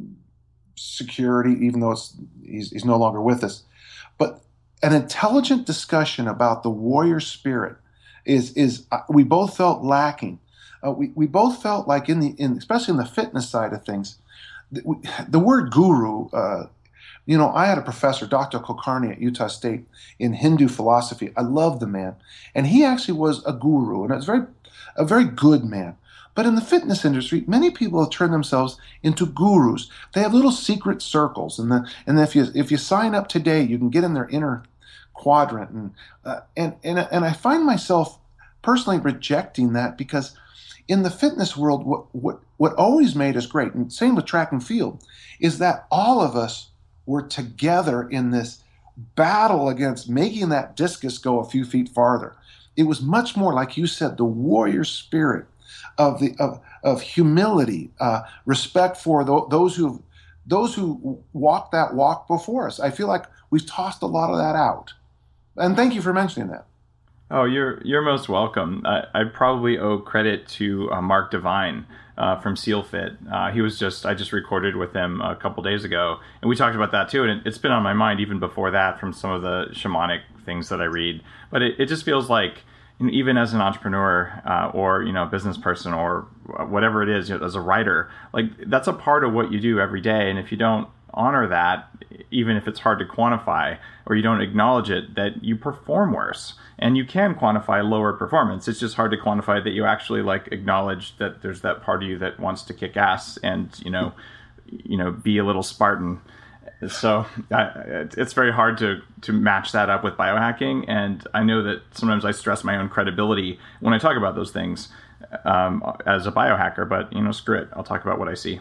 [SPEAKER 5] security, even though it's, he's, he's no longer with us. But an intelligent discussion about the warrior spirit is, is uh, we both felt lacking. Uh, we, we both felt like in the, in, especially in the fitness side of things, the, we, the word guru, uh, you know, I had a professor, Doctor Kulkarni at Utah State, in Hindu philosophy. I loved the man. And he actually was a guru, and it was very, a very good man. But in the fitness industry, many people have turned themselves into gurus. They have little secret circles, and the, and if you if you sign up today, you can get in their inner quadrant. And uh, and and and I find myself personally rejecting that, because in the fitness world, what what what always made us great, and same with track and field, is that all of us were together in this battle against making that discus go a few feet farther. It was much more, like you said, the warrior spirit of the of of humility, uh, respect for th- those who those who walked that walk before us. I feel like we've tossed a lot of that out. And thank you for mentioning that.
[SPEAKER 2] Oh, you're you're most welcome. I, I probably owe credit to uh, Mark Devine uh, from SealFit. Uh, he was just I just recorded with him a couple days ago, and we talked about that too. And it, it's been on my mind even before that from some of the shamanic things that I read. But it, it just feels like, you know, even as an entrepreneur uh, or you know a business person or whatever it is, you know, as a writer, like that's a part of what you do every day. And if you don't honor that, even if it's hard to quantify or you don't acknowledge it, that you perform worse. And you can quantify lower performance. It's just hard to quantify that you actually like acknowledge that there's that part of you that wants to kick ass and, you know, you know, be a little Spartan. So uh, it's very hard to, to match that up with biohacking. And I know that sometimes I stress my own credibility when I talk about those things um, as a biohacker, but, you know, screw it. I'll talk about what I see.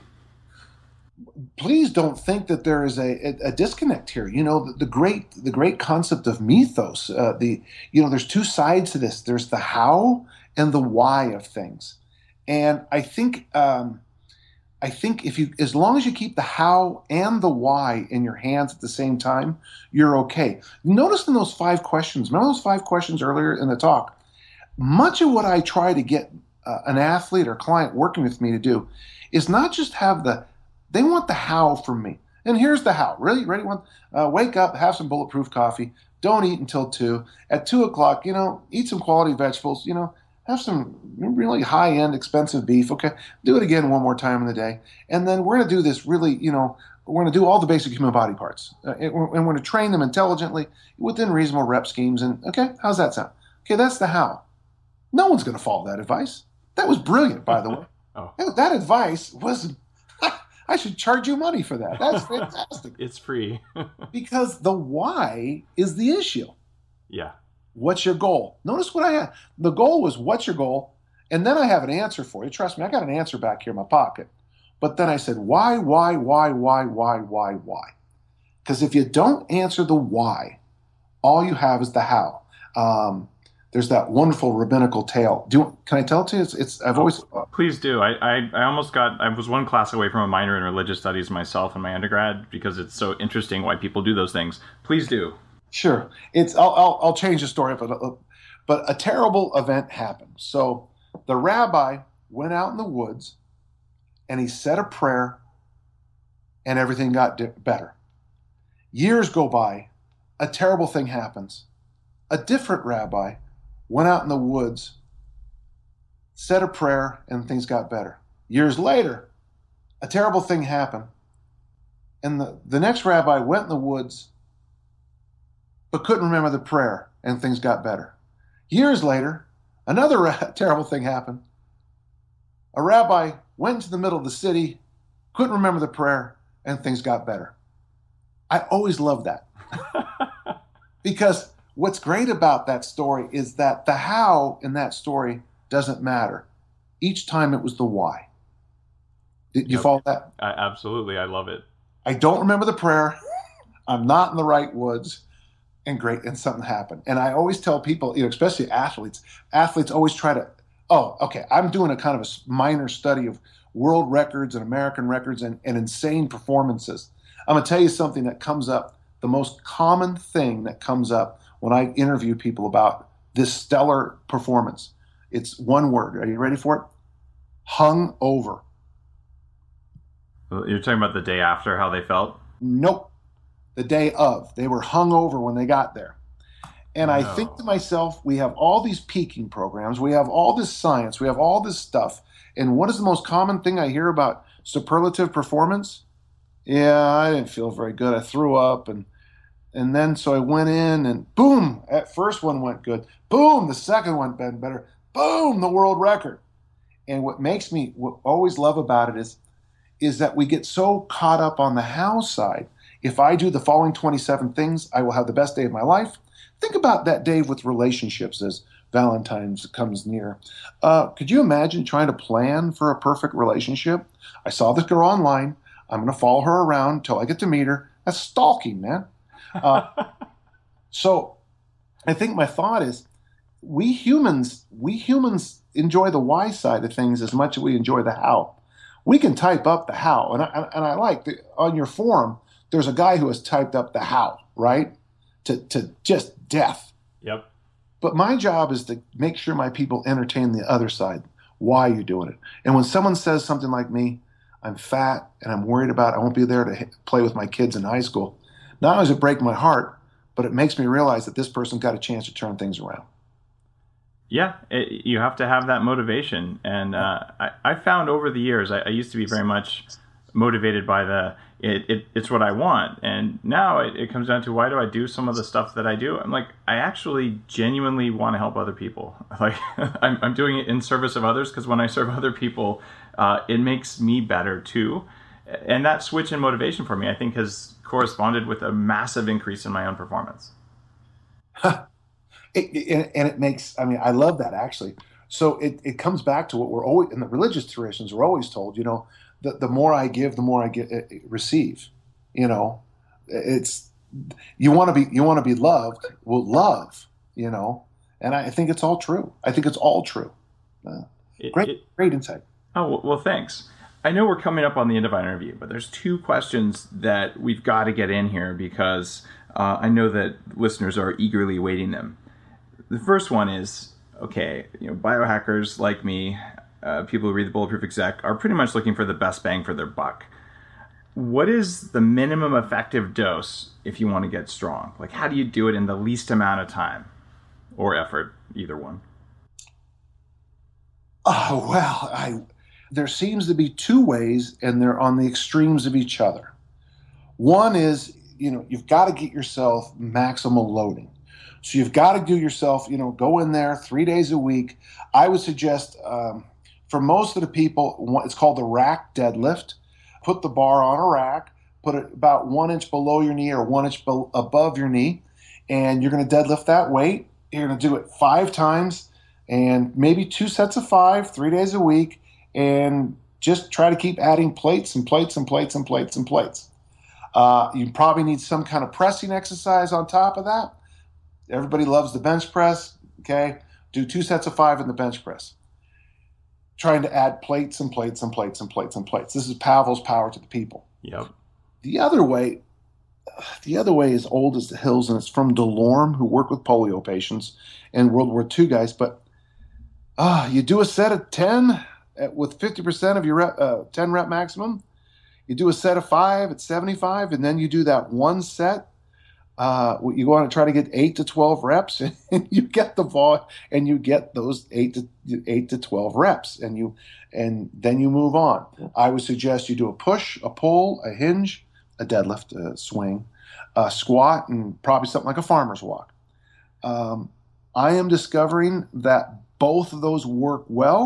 [SPEAKER 5] Please don't think that there is a, a, a disconnect here. You know, the, the great the great concept of mythos. Uh, the you know, there's two sides to this. There's the how and the why of things, and I think um, I think if you, as long as you keep the how and the why in your hands at the same time, you're okay. Notice in those five questions. Remember those five questions earlier in the talk. Much of what I try to get uh, an athlete or client working with me to do is not just have the They want the how from me. And here's the how. Really? Ready? One, uh, wake up, have some bulletproof coffee. Don't eat until two. At two o'clock, you know, eat some quality vegetables. You know, have some really high-end, expensive beef. Okay, do it again one more time in the day. And then we're going to do this really, you know, we're going to do all the basic human body parts. Uh, and we're, and we're going to train them intelligently within reasonable rep schemes. And okay, how's that sound? Okay, that's the how. No one's going to follow that advice. That was brilliant, by the way.
[SPEAKER 2] Oh.
[SPEAKER 5] That advice was... I should charge you money for that. That's fantastic.
[SPEAKER 2] It's free.
[SPEAKER 5] Because the why is the issue.
[SPEAKER 2] Yeah.
[SPEAKER 5] What's your goal? Notice what I had. The goal was, what's your goal? And then I have an answer for you. Trust me, I got an answer back here in my pocket. But then I said, why, why, why, why, why, why, why? Because if you don't answer the why, all you have is the how. Um, There's that wonderful rabbinical tale. Do you, can I tell it to you? It's, it's I've always.
[SPEAKER 2] Oh, please do. I, I I almost got. I was one class away from a minor in religious studies myself in my undergrad because it's so interesting why people do those things. Please do.
[SPEAKER 5] Sure. It's. I'll I'll, I'll change the story, but but a terrible event happened. So the rabbi went out in the woods, and he said a prayer, and everything got di- better. Years go by, a terrible thing happens. A different rabbi went out in the woods, said a prayer, and things got better. Years later, a terrible thing happened. And the, the next rabbi went in the woods, but couldn't remember the prayer, and things got better. Years later, another ra- terrible thing happened. A rabbi went into the middle of the city, couldn't remember the prayer, and things got better. I always loved that. Because what's great about that story is that the how in that story doesn't matter. Each time it was the why. Did you
[SPEAKER 2] Yep.
[SPEAKER 5] follow that?
[SPEAKER 2] I, absolutely. I love it.
[SPEAKER 5] I don't remember the prayer. I'm not in the right woods. And great, and something happened. And I always tell people, you know, especially athletes, athletes always try to, oh, okay, I'm doing a kind of a minor study of world records and American records and, and insane performances. I'm going to tell you something that comes up, the most common thing that comes up when I interview people about this stellar performance. It's one word. Are you ready for it? Hung over.
[SPEAKER 2] You're talking about the day after, how they felt?
[SPEAKER 5] Nope. The day of. They were hung over when they got there. And I
[SPEAKER 2] No.
[SPEAKER 5] think to myself, we have all these peaking programs. We have all this science. We have all this stuff. And what is the most common thing I hear about superlative performance? Yeah, I didn't feel very good. I threw up. And and then so I went in and boom, that first one went good. Boom, the second one went better. Boom, the world record. And what makes me what I always love about it is, is that we get so caught up on the how side. If I do the following twenty-seven things, I will have the best day of my life. Think about that, Dave, with relationships as Valentine's comes near. Uh, could you imagine trying to plan for a perfect relationship? I saw this girl online. I'm going to follow her around until I get to meet her. That's stalking, man. Uh, so I think my thought is we humans, we humans enjoy the why side of things as much as we enjoy the how. We can type up the how. And I, and I like the, on your forum, there's a guy who has typed up the how, right? To to just death.
[SPEAKER 2] Yep.
[SPEAKER 5] But my job is to make sure my people entertain the other side, why you're doing it. And when someone says something like me, I'm fat and I'm worried about I won't be there to hit, play with my kids in high school, not only does it break my heart, but it makes me realize that this person got a chance to turn things around.
[SPEAKER 2] Yeah, it, you have to have that motivation. And uh, I, I found over the years, I, I used to be very much motivated by the, it, it it's what I want. And now it, it comes down to, why do I do some of the stuff that I do? I'm like, I actually genuinely want to help other people. Like I'm, I'm doing it in service of others, because when I serve other people, uh, it makes me better too. And that switch in motivation for me, I think, has corresponded with a massive increase in my own performance.
[SPEAKER 5] It, it, and it makes, I mean, I love that actually. So it, it comes back to what we're always, in the religious traditions, we're always told, you know, the, the more I give, the more I get uh, receive. You know, it's, you want to be, you want to be loved. Well, love, you know, and I think it's all true. I think it's all true. Uh,
[SPEAKER 2] It-
[SPEAKER 5] great,
[SPEAKER 2] it-
[SPEAKER 5] great insight.
[SPEAKER 2] Oh, well, well, thanks. I know we're coming up on the end of our interview, but there's two questions that we've got to get in here, because uh, I know that listeners are eagerly awaiting them. The first one is, okay, you know, biohackers like me, uh, people who read the Bulletproof Exec, are pretty much looking for the best bang for their buck. What is the minimum effective dose if you want to get strong? Like, how do you do it in the least amount of time or effort, either one?
[SPEAKER 5] Oh, well, I, there seems to be two ways, and they're on the extremes of each other. One is, you know, you've got to get yourself maximal loading. So you've got to do yourself, you know, go in there three days a week. I would suggest um, for most of the people, it's called the rack deadlift. Put the bar on a rack, put it about one inch below your knee or one inch be- above your knee, and you're going to deadlift that weight. You're going to do it five times and maybe two sets of five, three days a week, and just try to keep adding plates and plates and plates and plates and plates. Uh, you probably need some kind of pressing exercise on top of that. Everybody loves the bench press, okay? Do two sets of five in the bench press. Trying to add plates and plates and plates and plates and plates. This is Pavel's power to the people.
[SPEAKER 2] Yep.
[SPEAKER 5] The other way, the other way is old as the hills, and it's from DeLorme, who worked with polio patients and World War Two guys. But uh, you do a set of ten at, with fifty percent of your rep, uh, ten rep maximum. You do a set of five at seventy-five, and then you do that one set. Uh, you want to try to get eight to twelve reps, and you get the vol, and you get those eight to eight to twelve reps, and you, and then you move on. I would suggest you do a push, a pull, a hinge, a deadlift, a swing, a squat, and probably something like a farmer's walk. Um, I am discovering that both of those work well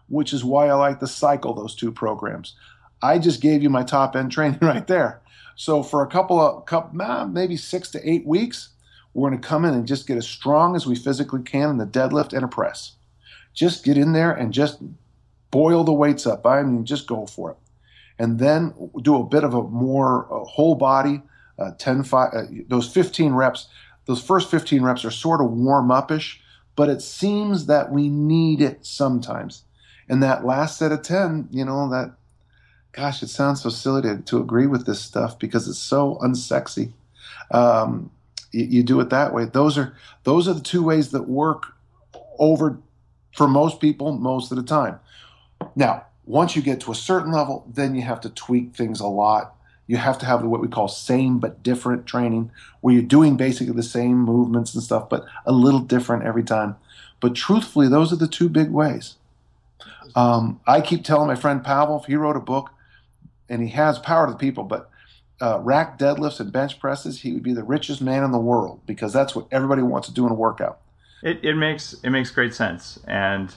[SPEAKER 5] which is why I like to cycle those two programs. I just gave you my top end training right there. So for a couple of, couple, maybe six to eight weeks, we're going to come in and just get as strong as we physically can in the deadlift and a press. Just get in there and just boil the weights up. I mean, just go for it. And then do a bit of a more uh, whole body, uh, ten, five, uh, those fifteen reps. Those first fifteen reps are sort of warm up-ish, but it seems that we need it sometimes. And that last set of ten, you know, that, gosh, it sounds so silly to, to agree with this stuff because it's so unsexy. Um, you, you do it that way. Those are those are the two ways that work over for most people most of the time. Now, once you get to a certain level, then you have to tweak things a lot. You have to have what we call same but different training, where you're doing basically the same movements and stuff, but a little different every time. But truthfully, those are the two big ways. Um, I keep telling my friend Pavel, he wrote a book, and he has Power to the People, but uh, rack deadlifts and bench presses, he would be the richest man in the world because that's what everybody wants to do in a workout.
[SPEAKER 2] It it makes it makes great sense, and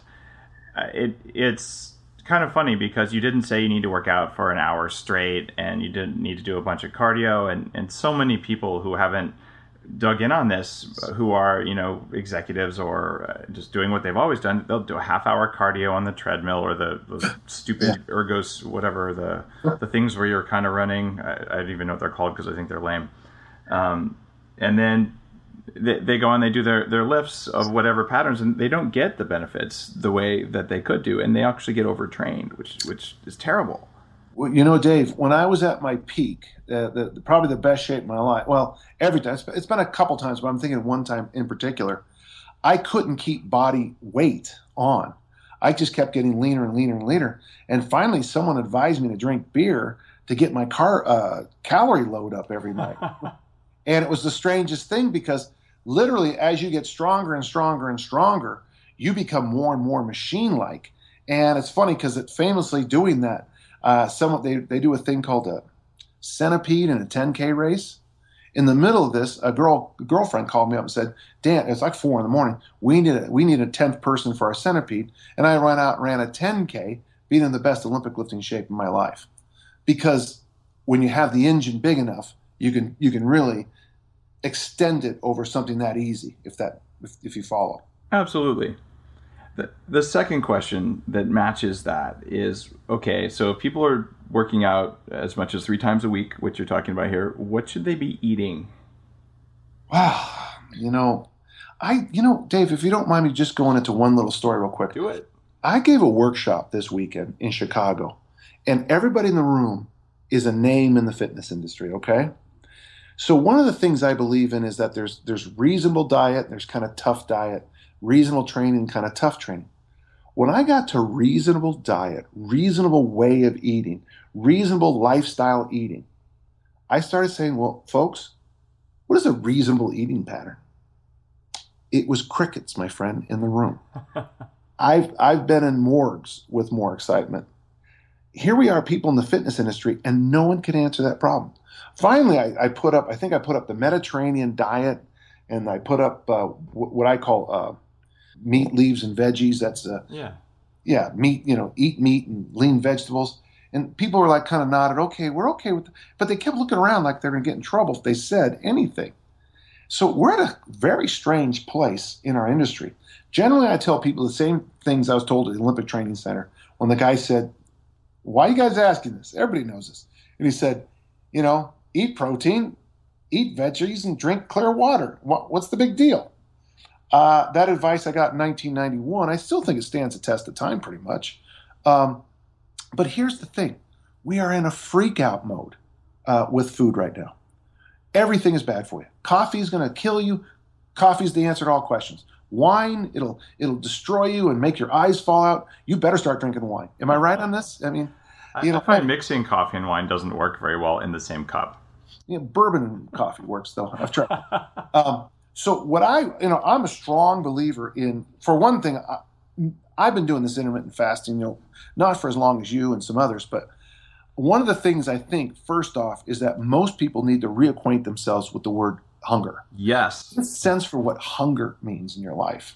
[SPEAKER 2] it it's kind of funny because you didn't say you need to work out for an hour straight, and you didn't need to do a bunch of cardio, and and so many people who haven't dug in on this, who are, you know, executives or just doing what they've always done, they'll do a half hour cardio on the treadmill or the, the stupid yeah. ergos, whatever, the the things where you're kind of running. I, I don't even know what they're called because I think they're lame. Um, and then they, they go and they do their, their lifts of whatever patterns, and they don't get the benefits the way that they could do. And they actually get overtrained, which which is terrible.
[SPEAKER 5] Well, you know, Dave, when I was at my peak, uh, the, the, probably the best shape of my life, well, every time, it's, it's been a couple times, but I'm thinking of one time in particular, I couldn't keep body weight on. I just kept getting leaner and leaner and leaner. And finally, someone advised me to drink beer to get my car uh, calorie load up every night. And it was the strangest thing because literally as you get stronger and stronger and stronger, you become more and more machine-like. And it's funny because it famously doing that, Uh, some they they do a thing called a centipede in a ten K race. In the middle of this, a girl a girlfriend called me up and said, "Dan, it's like four in the morning. We need a we need a tenth person for our centipede." And I ran out and ran a ten K, being in the best Olympic lifting shape in my life. Because when you have the engine big enough, you can you can really extend it over something that easy. If that if, if you follow.
[SPEAKER 2] Absolutely. The, the second question that matches that is, okay, so if people are working out as much as three times a week, which you're talking about here, what should they be eating?
[SPEAKER 5] Wow. You know, I, you know, Dave, if you don't mind me just going into one little story real quick.
[SPEAKER 2] Do it.
[SPEAKER 5] I gave a workshop this weekend in Chicago, and everybody in the room is a name in the fitness industry, okay? So one of the things I believe in is that there's there's reasonable diet, there's kind of tough diet, reasonable training, kind of tough training. When I got to reasonable diet, reasonable way of eating, reasonable lifestyle eating, I started saying, well, folks, what is a reasonable eating pattern? It was crickets, my friend, in the room. I've I've been in morgues with more excitement. Here we are, people in the fitness industry, and no one can answer that problem. Finally, I, I put up, I think I put up the Mediterranean diet, and I put up uh, what I call uh, meat, leaves, and veggies. That's uh,
[SPEAKER 2] yeah,
[SPEAKER 5] yeah, meat. You know, eat meat and lean vegetables. And people were like, kind of nodded, okay, we're okay with. But they kept looking around like they're going to get in trouble if they said anything. So we're at a very strange place in our industry. Generally, I tell people the same things I was told at the Olympic Training Center when the guy said, "Why are you guys asking this? Everybody knows this." And he said, "You know, eat protein, eat veggies, and drink clear water. What, what's the big deal?" Uh, that advice I got in nineteen ninety-one. I still think it stands the test of time pretty much. Um, but here's the thing. We are in a freak out mode uh, with food right now. Everything is bad for you. Coffee is going to kill you. Coffee is the answer to all questions. Wine, it'll it'll destroy you and make your eyes fall out. You better start drinking wine. Am I right on this? I mean, you
[SPEAKER 2] I,
[SPEAKER 5] know,
[SPEAKER 2] I find mixing coffee and wine doesn't work very well in the same cup.
[SPEAKER 5] You know, bourbon and coffee works though. I've tried. um, so what I, you know, I'm a strong believer in. For one thing, I, I've been doing this intermittent fasting, you know, not for as long as you and some others, but one of the things I think, first off, is that most people need to reacquaint themselves with the word hunger.
[SPEAKER 2] Yes.
[SPEAKER 5] Get a sense for what hunger means in your life.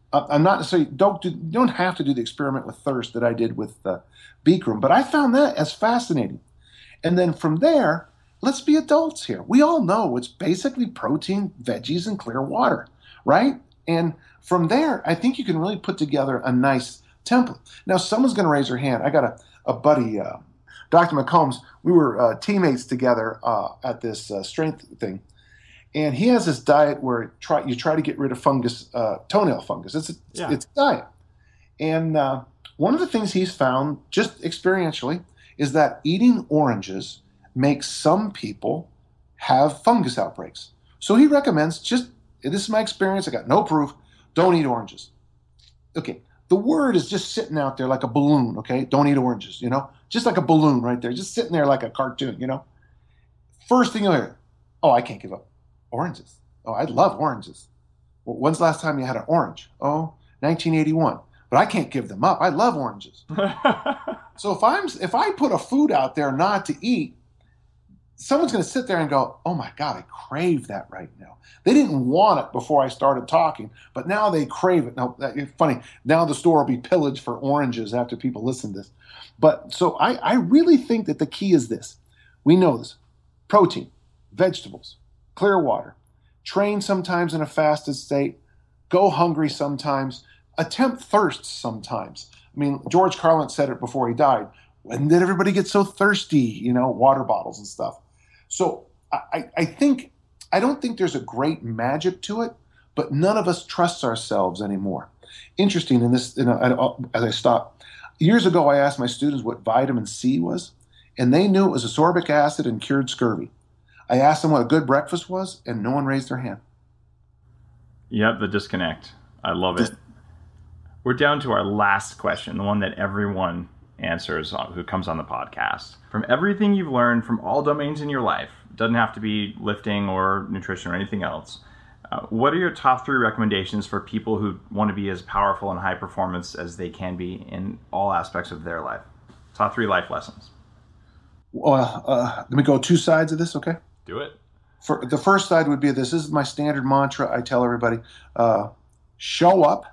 [SPEAKER 5] uh, I'm not necessarily, don't, do, don't have to do the experiment with thirst that I did with the Bikram, but I found that as fascinating. And then from there, let's be adults here. We all know it's basically protein, veggies, and clear water, right? And from there, I think you can really put together a nice template. Now, someone's going to raise their hand. I got a, a buddy, uh, Doctor McCombs. We were uh, teammates together uh, at this uh, strength thing. And he has this diet where try, you try to get rid of fungus, uh, toenail fungus. It's a,
[SPEAKER 2] Yeah.
[SPEAKER 5] it's a diet. And uh, one of the things he's found, just experientially, is that eating oranges makes some people have fungus outbreaks. So he recommends just, this is my experience, I got no proof, don't eat oranges. Okay, the word is just sitting out there like a balloon, okay? Don't eat oranges, you know? Just like a balloon right there, just sitting there like a cartoon, you know? First thing you'll hear, oh, I can't give up oranges. Oh, I love oranges. Well, when's the last time you had an orange? Oh, nineteen eighty-one. But I can't give them up. I love oranges. So if I'm if I put a food out there not to eat, someone's going to sit there and go, oh my God, I crave that right now. They didn't want it before I started talking, but now they crave it. Now, it's funny. Now the store will be pillaged for oranges after people listen to this. But so I, I really think that the key is this. We know this. Protein, vegetables, clear water, train sometimes in a fasted state, go hungry sometimes, attempt thirst sometimes. I mean, George Carlin said it before he died. When did everybody get so thirsty? You know, water bottles and stuff. So I, I think, I don't think there's a great magic to it, but none of us trusts ourselves anymore. Interesting in this, in a, as I stop, years ago I asked my students what vitamin C was, and they knew it was ascorbic acid and cured scurvy. I asked them what a good breakfast was, and no one raised their hand.
[SPEAKER 2] Yep, the disconnect. I love it. We're down to our last question, the one that everyone answers who comes on the podcast. From everything you've learned from all domains in your life, doesn't have to be lifting or nutrition or anything else, uh, what are your top three recommendations for people who want to be as powerful and high performance as they can be in all aspects of their life? Top three life lessons.
[SPEAKER 5] Well, uh, let me go two sides of this, okay?
[SPEAKER 2] Do it.
[SPEAKER 5] For the first side would be this. This is my standard mantra. I tell everybody, uh, show up.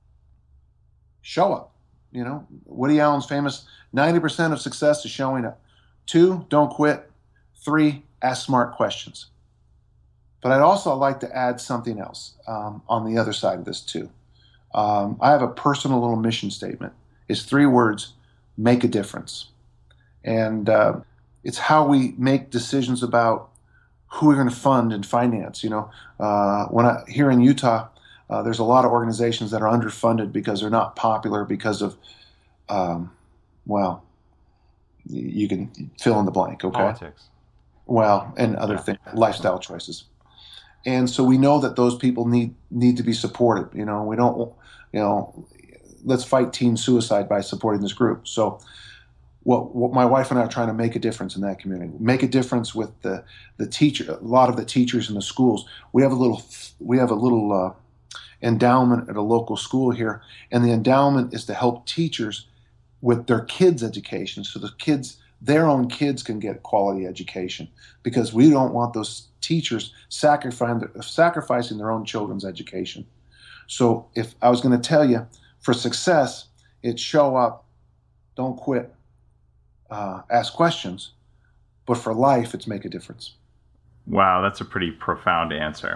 [SPEAKER 5] Show up. You know, Woody Allen's famous ninety percent of success is showing up. Two, don't quit. Three, ask smart questions. But I'd also like to add something else um, on the other side of this too. Um, I have a personal little mission statement. It's three words: make a difference. And uh, it's how we make decisions about who we're going to fund and finance. You know, uh, when I here in Utah. Uh, there's a lot of organizations that are underfunded because they're not popular because of, um, well, you can fill in the blank, okay?
[SPEAKER 2] Politics.
[SPEAKER 5] Well, and other
[SPEAKER 2] Yeah.
[SPEAKER 5] things, lifestyle choices. And so we know that those people need need to be supported. You know, we don't, you know, let's fight teen suicide by supporting this group. So what, what my wife and I are trying to make a difference in that community, make a difference with the, the teacher, a lot of the teachers in the schools. We have a little, we have a little, uh, endowment at a local school here, and the endowment is to help teachers with their kids' education, so the kids, their own kids, can get quality education, because we don't want those teachers sacrificing sacrificing their own children's education. So if I was going to tell you, for success, it's show up, don't quit, uh, ask questions, but for life, it's make a difference.
[SPEAKER 2] Wow, that's a pretty profound answer.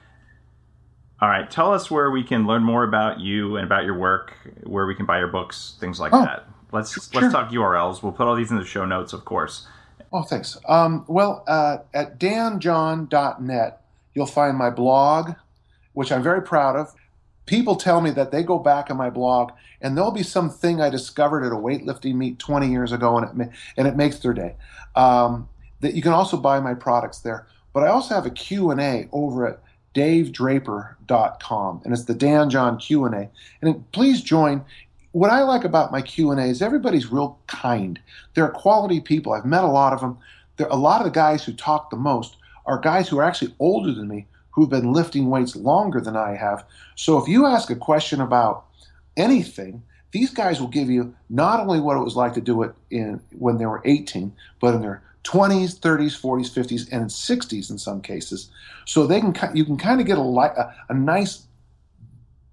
[SPEAKER 2] All right, tell us where we can learn more about you and about your work, where we can buy your books, things like
[SPEAKER 5] Oh,
[SPEAKER 2] that. Let's
[SPEAKER 5] sure.
[SPEAKER 2] let's talk U R Ls. We'll put all these in the show notes, of course.
[SPEAKER 5] Oh, thanks. Um, well, uh, at dan john dot net, you'll find my blog, which I'm very proud of. People tell me that they go back on my blog, and there'll be something I discovered at a weightlifting meet twenty years ago, and it ma- and it makes their day. Um, that you can also buy my products there. But I also have a Q and A over at dave draper dot com, and it's the Dan John Q and A. And please join. What I like about my Q and A is everybody's real kind. They're quality people. I've met a lot of them. There, a lot of the guys who talk the most are guys who are actually older than me, who've been lifting weights longer than I have. So if you ask a question about anything, these guys will give you not only what it was like to do it in when they were eighteen, but in their twenties, thirties, forties, fifties, and sixties in some cases. So they can you can kind of get a, a, a nice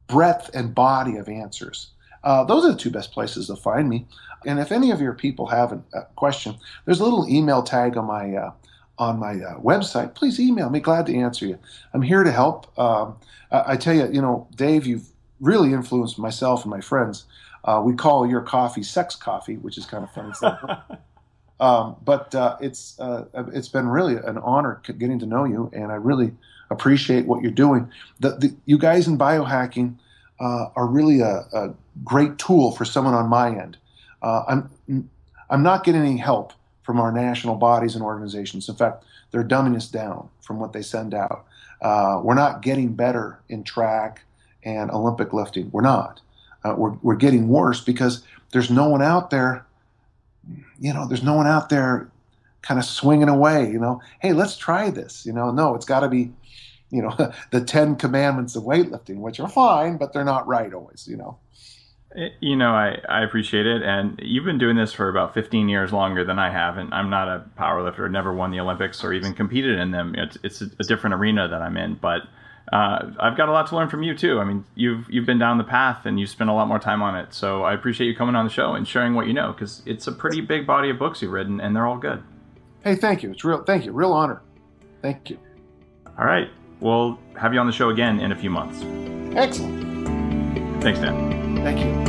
[SPEAKER 5] breadth and body of answers. Uh, those are the two best places to find me. And if any of your people have a, a question, there's a little email tag on my uh, on my uh, website. Please email me. Glad to answer you. I'm here to help. Um, I, I tell you, you know, Dave, you've really influenced myself and my friends. Uh, we call your coffee sex coffee, which is kind of funny. um, but uh, it's uh, it's been really an honor getting to know you, and I really appreciate what you're doing. The, the, you guys in biohacking uh, are really a, a great tool for someone on my end. Uh, I'm I'm not getting any help from our national bodies and organizations. In fact, they're dumbing us down from what they send out. Uh, we're not getting better in track and Olympic lifting. We're not. Uh, we're we're getting worse because there's no one out there. You know, there's no one out there kind of swinging away. You know, hey, let's try this. You know, no, it's got to be, you know, the Ten Commandments of weightlifting, which are fine, but they're not right always. You know.
[SPEAKER 2] You know, I, I appreciate it. And you've been doing this for about fifteen years longer than I have. And I'm not a powerlifter, never won the Olympics or even competed in them. It's, it's a, a different arena that I'm in. But uh, I've got a lot to learn from you, too. I mean, you've you've been down the path and you spent a lot more time on it. So I appreciate you coming on the show and sharing what you know, because it's a pretty big body of books you've written, and they're all good.
[SPEAKER 5] Hey, thank you. It's real. Thank you. Real honor. Thank you.
[SPEAKER 2] All right. We'll have you on the show again in a few months.
[SPEAKER 5] Excellent.
[SPEAKER 2] Thanks, Dan.
[SPEAKER 5] Thank you.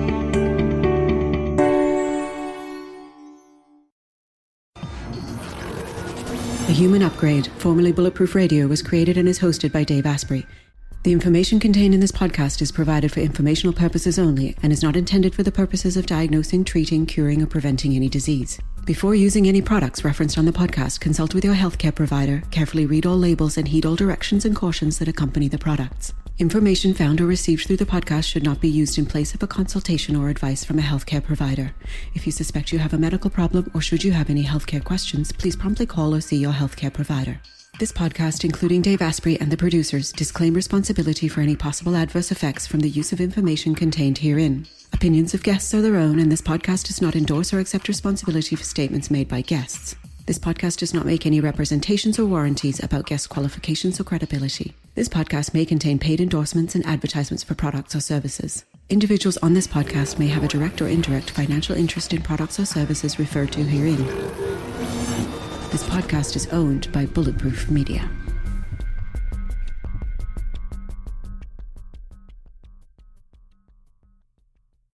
[SPEAKER 1] The Human Upgrade, formerly Bulletproof Radio, was created and is hosted by Dave Asprey. The information contained in this podcast is provided for informational purposes only and is not intended for the purposes of diagnosing, treating, curing, or preventing any disease. Before using any products referenced on the podcast, consult with your healthcare provider, carefully read all labels, and heed all directions and cautions that accompany the products. Information found or received through the podcast should not be used in place of a consultation or advice from a healthcare provider. If you suspect you have a medical problem or should you have any healthcare questions, please promptly call or see your healthcare provider. This podcast, including Dave Asprey and the producers, disclaim responsibility for any possible adverse effects from the use of information contained herein. Opinions of guests are their own, and this podcast does not endorse or accept responsibility for statements made by guests. This podcast does not make any representations or warranties about guest qualifications or credibility. This podcast may contain paid endorsements and advertisements for products or services. Individuals on this podcast may have a direct or indirect financial interest in products or services referred to herein. This podcast is owned by Bulletproof Media.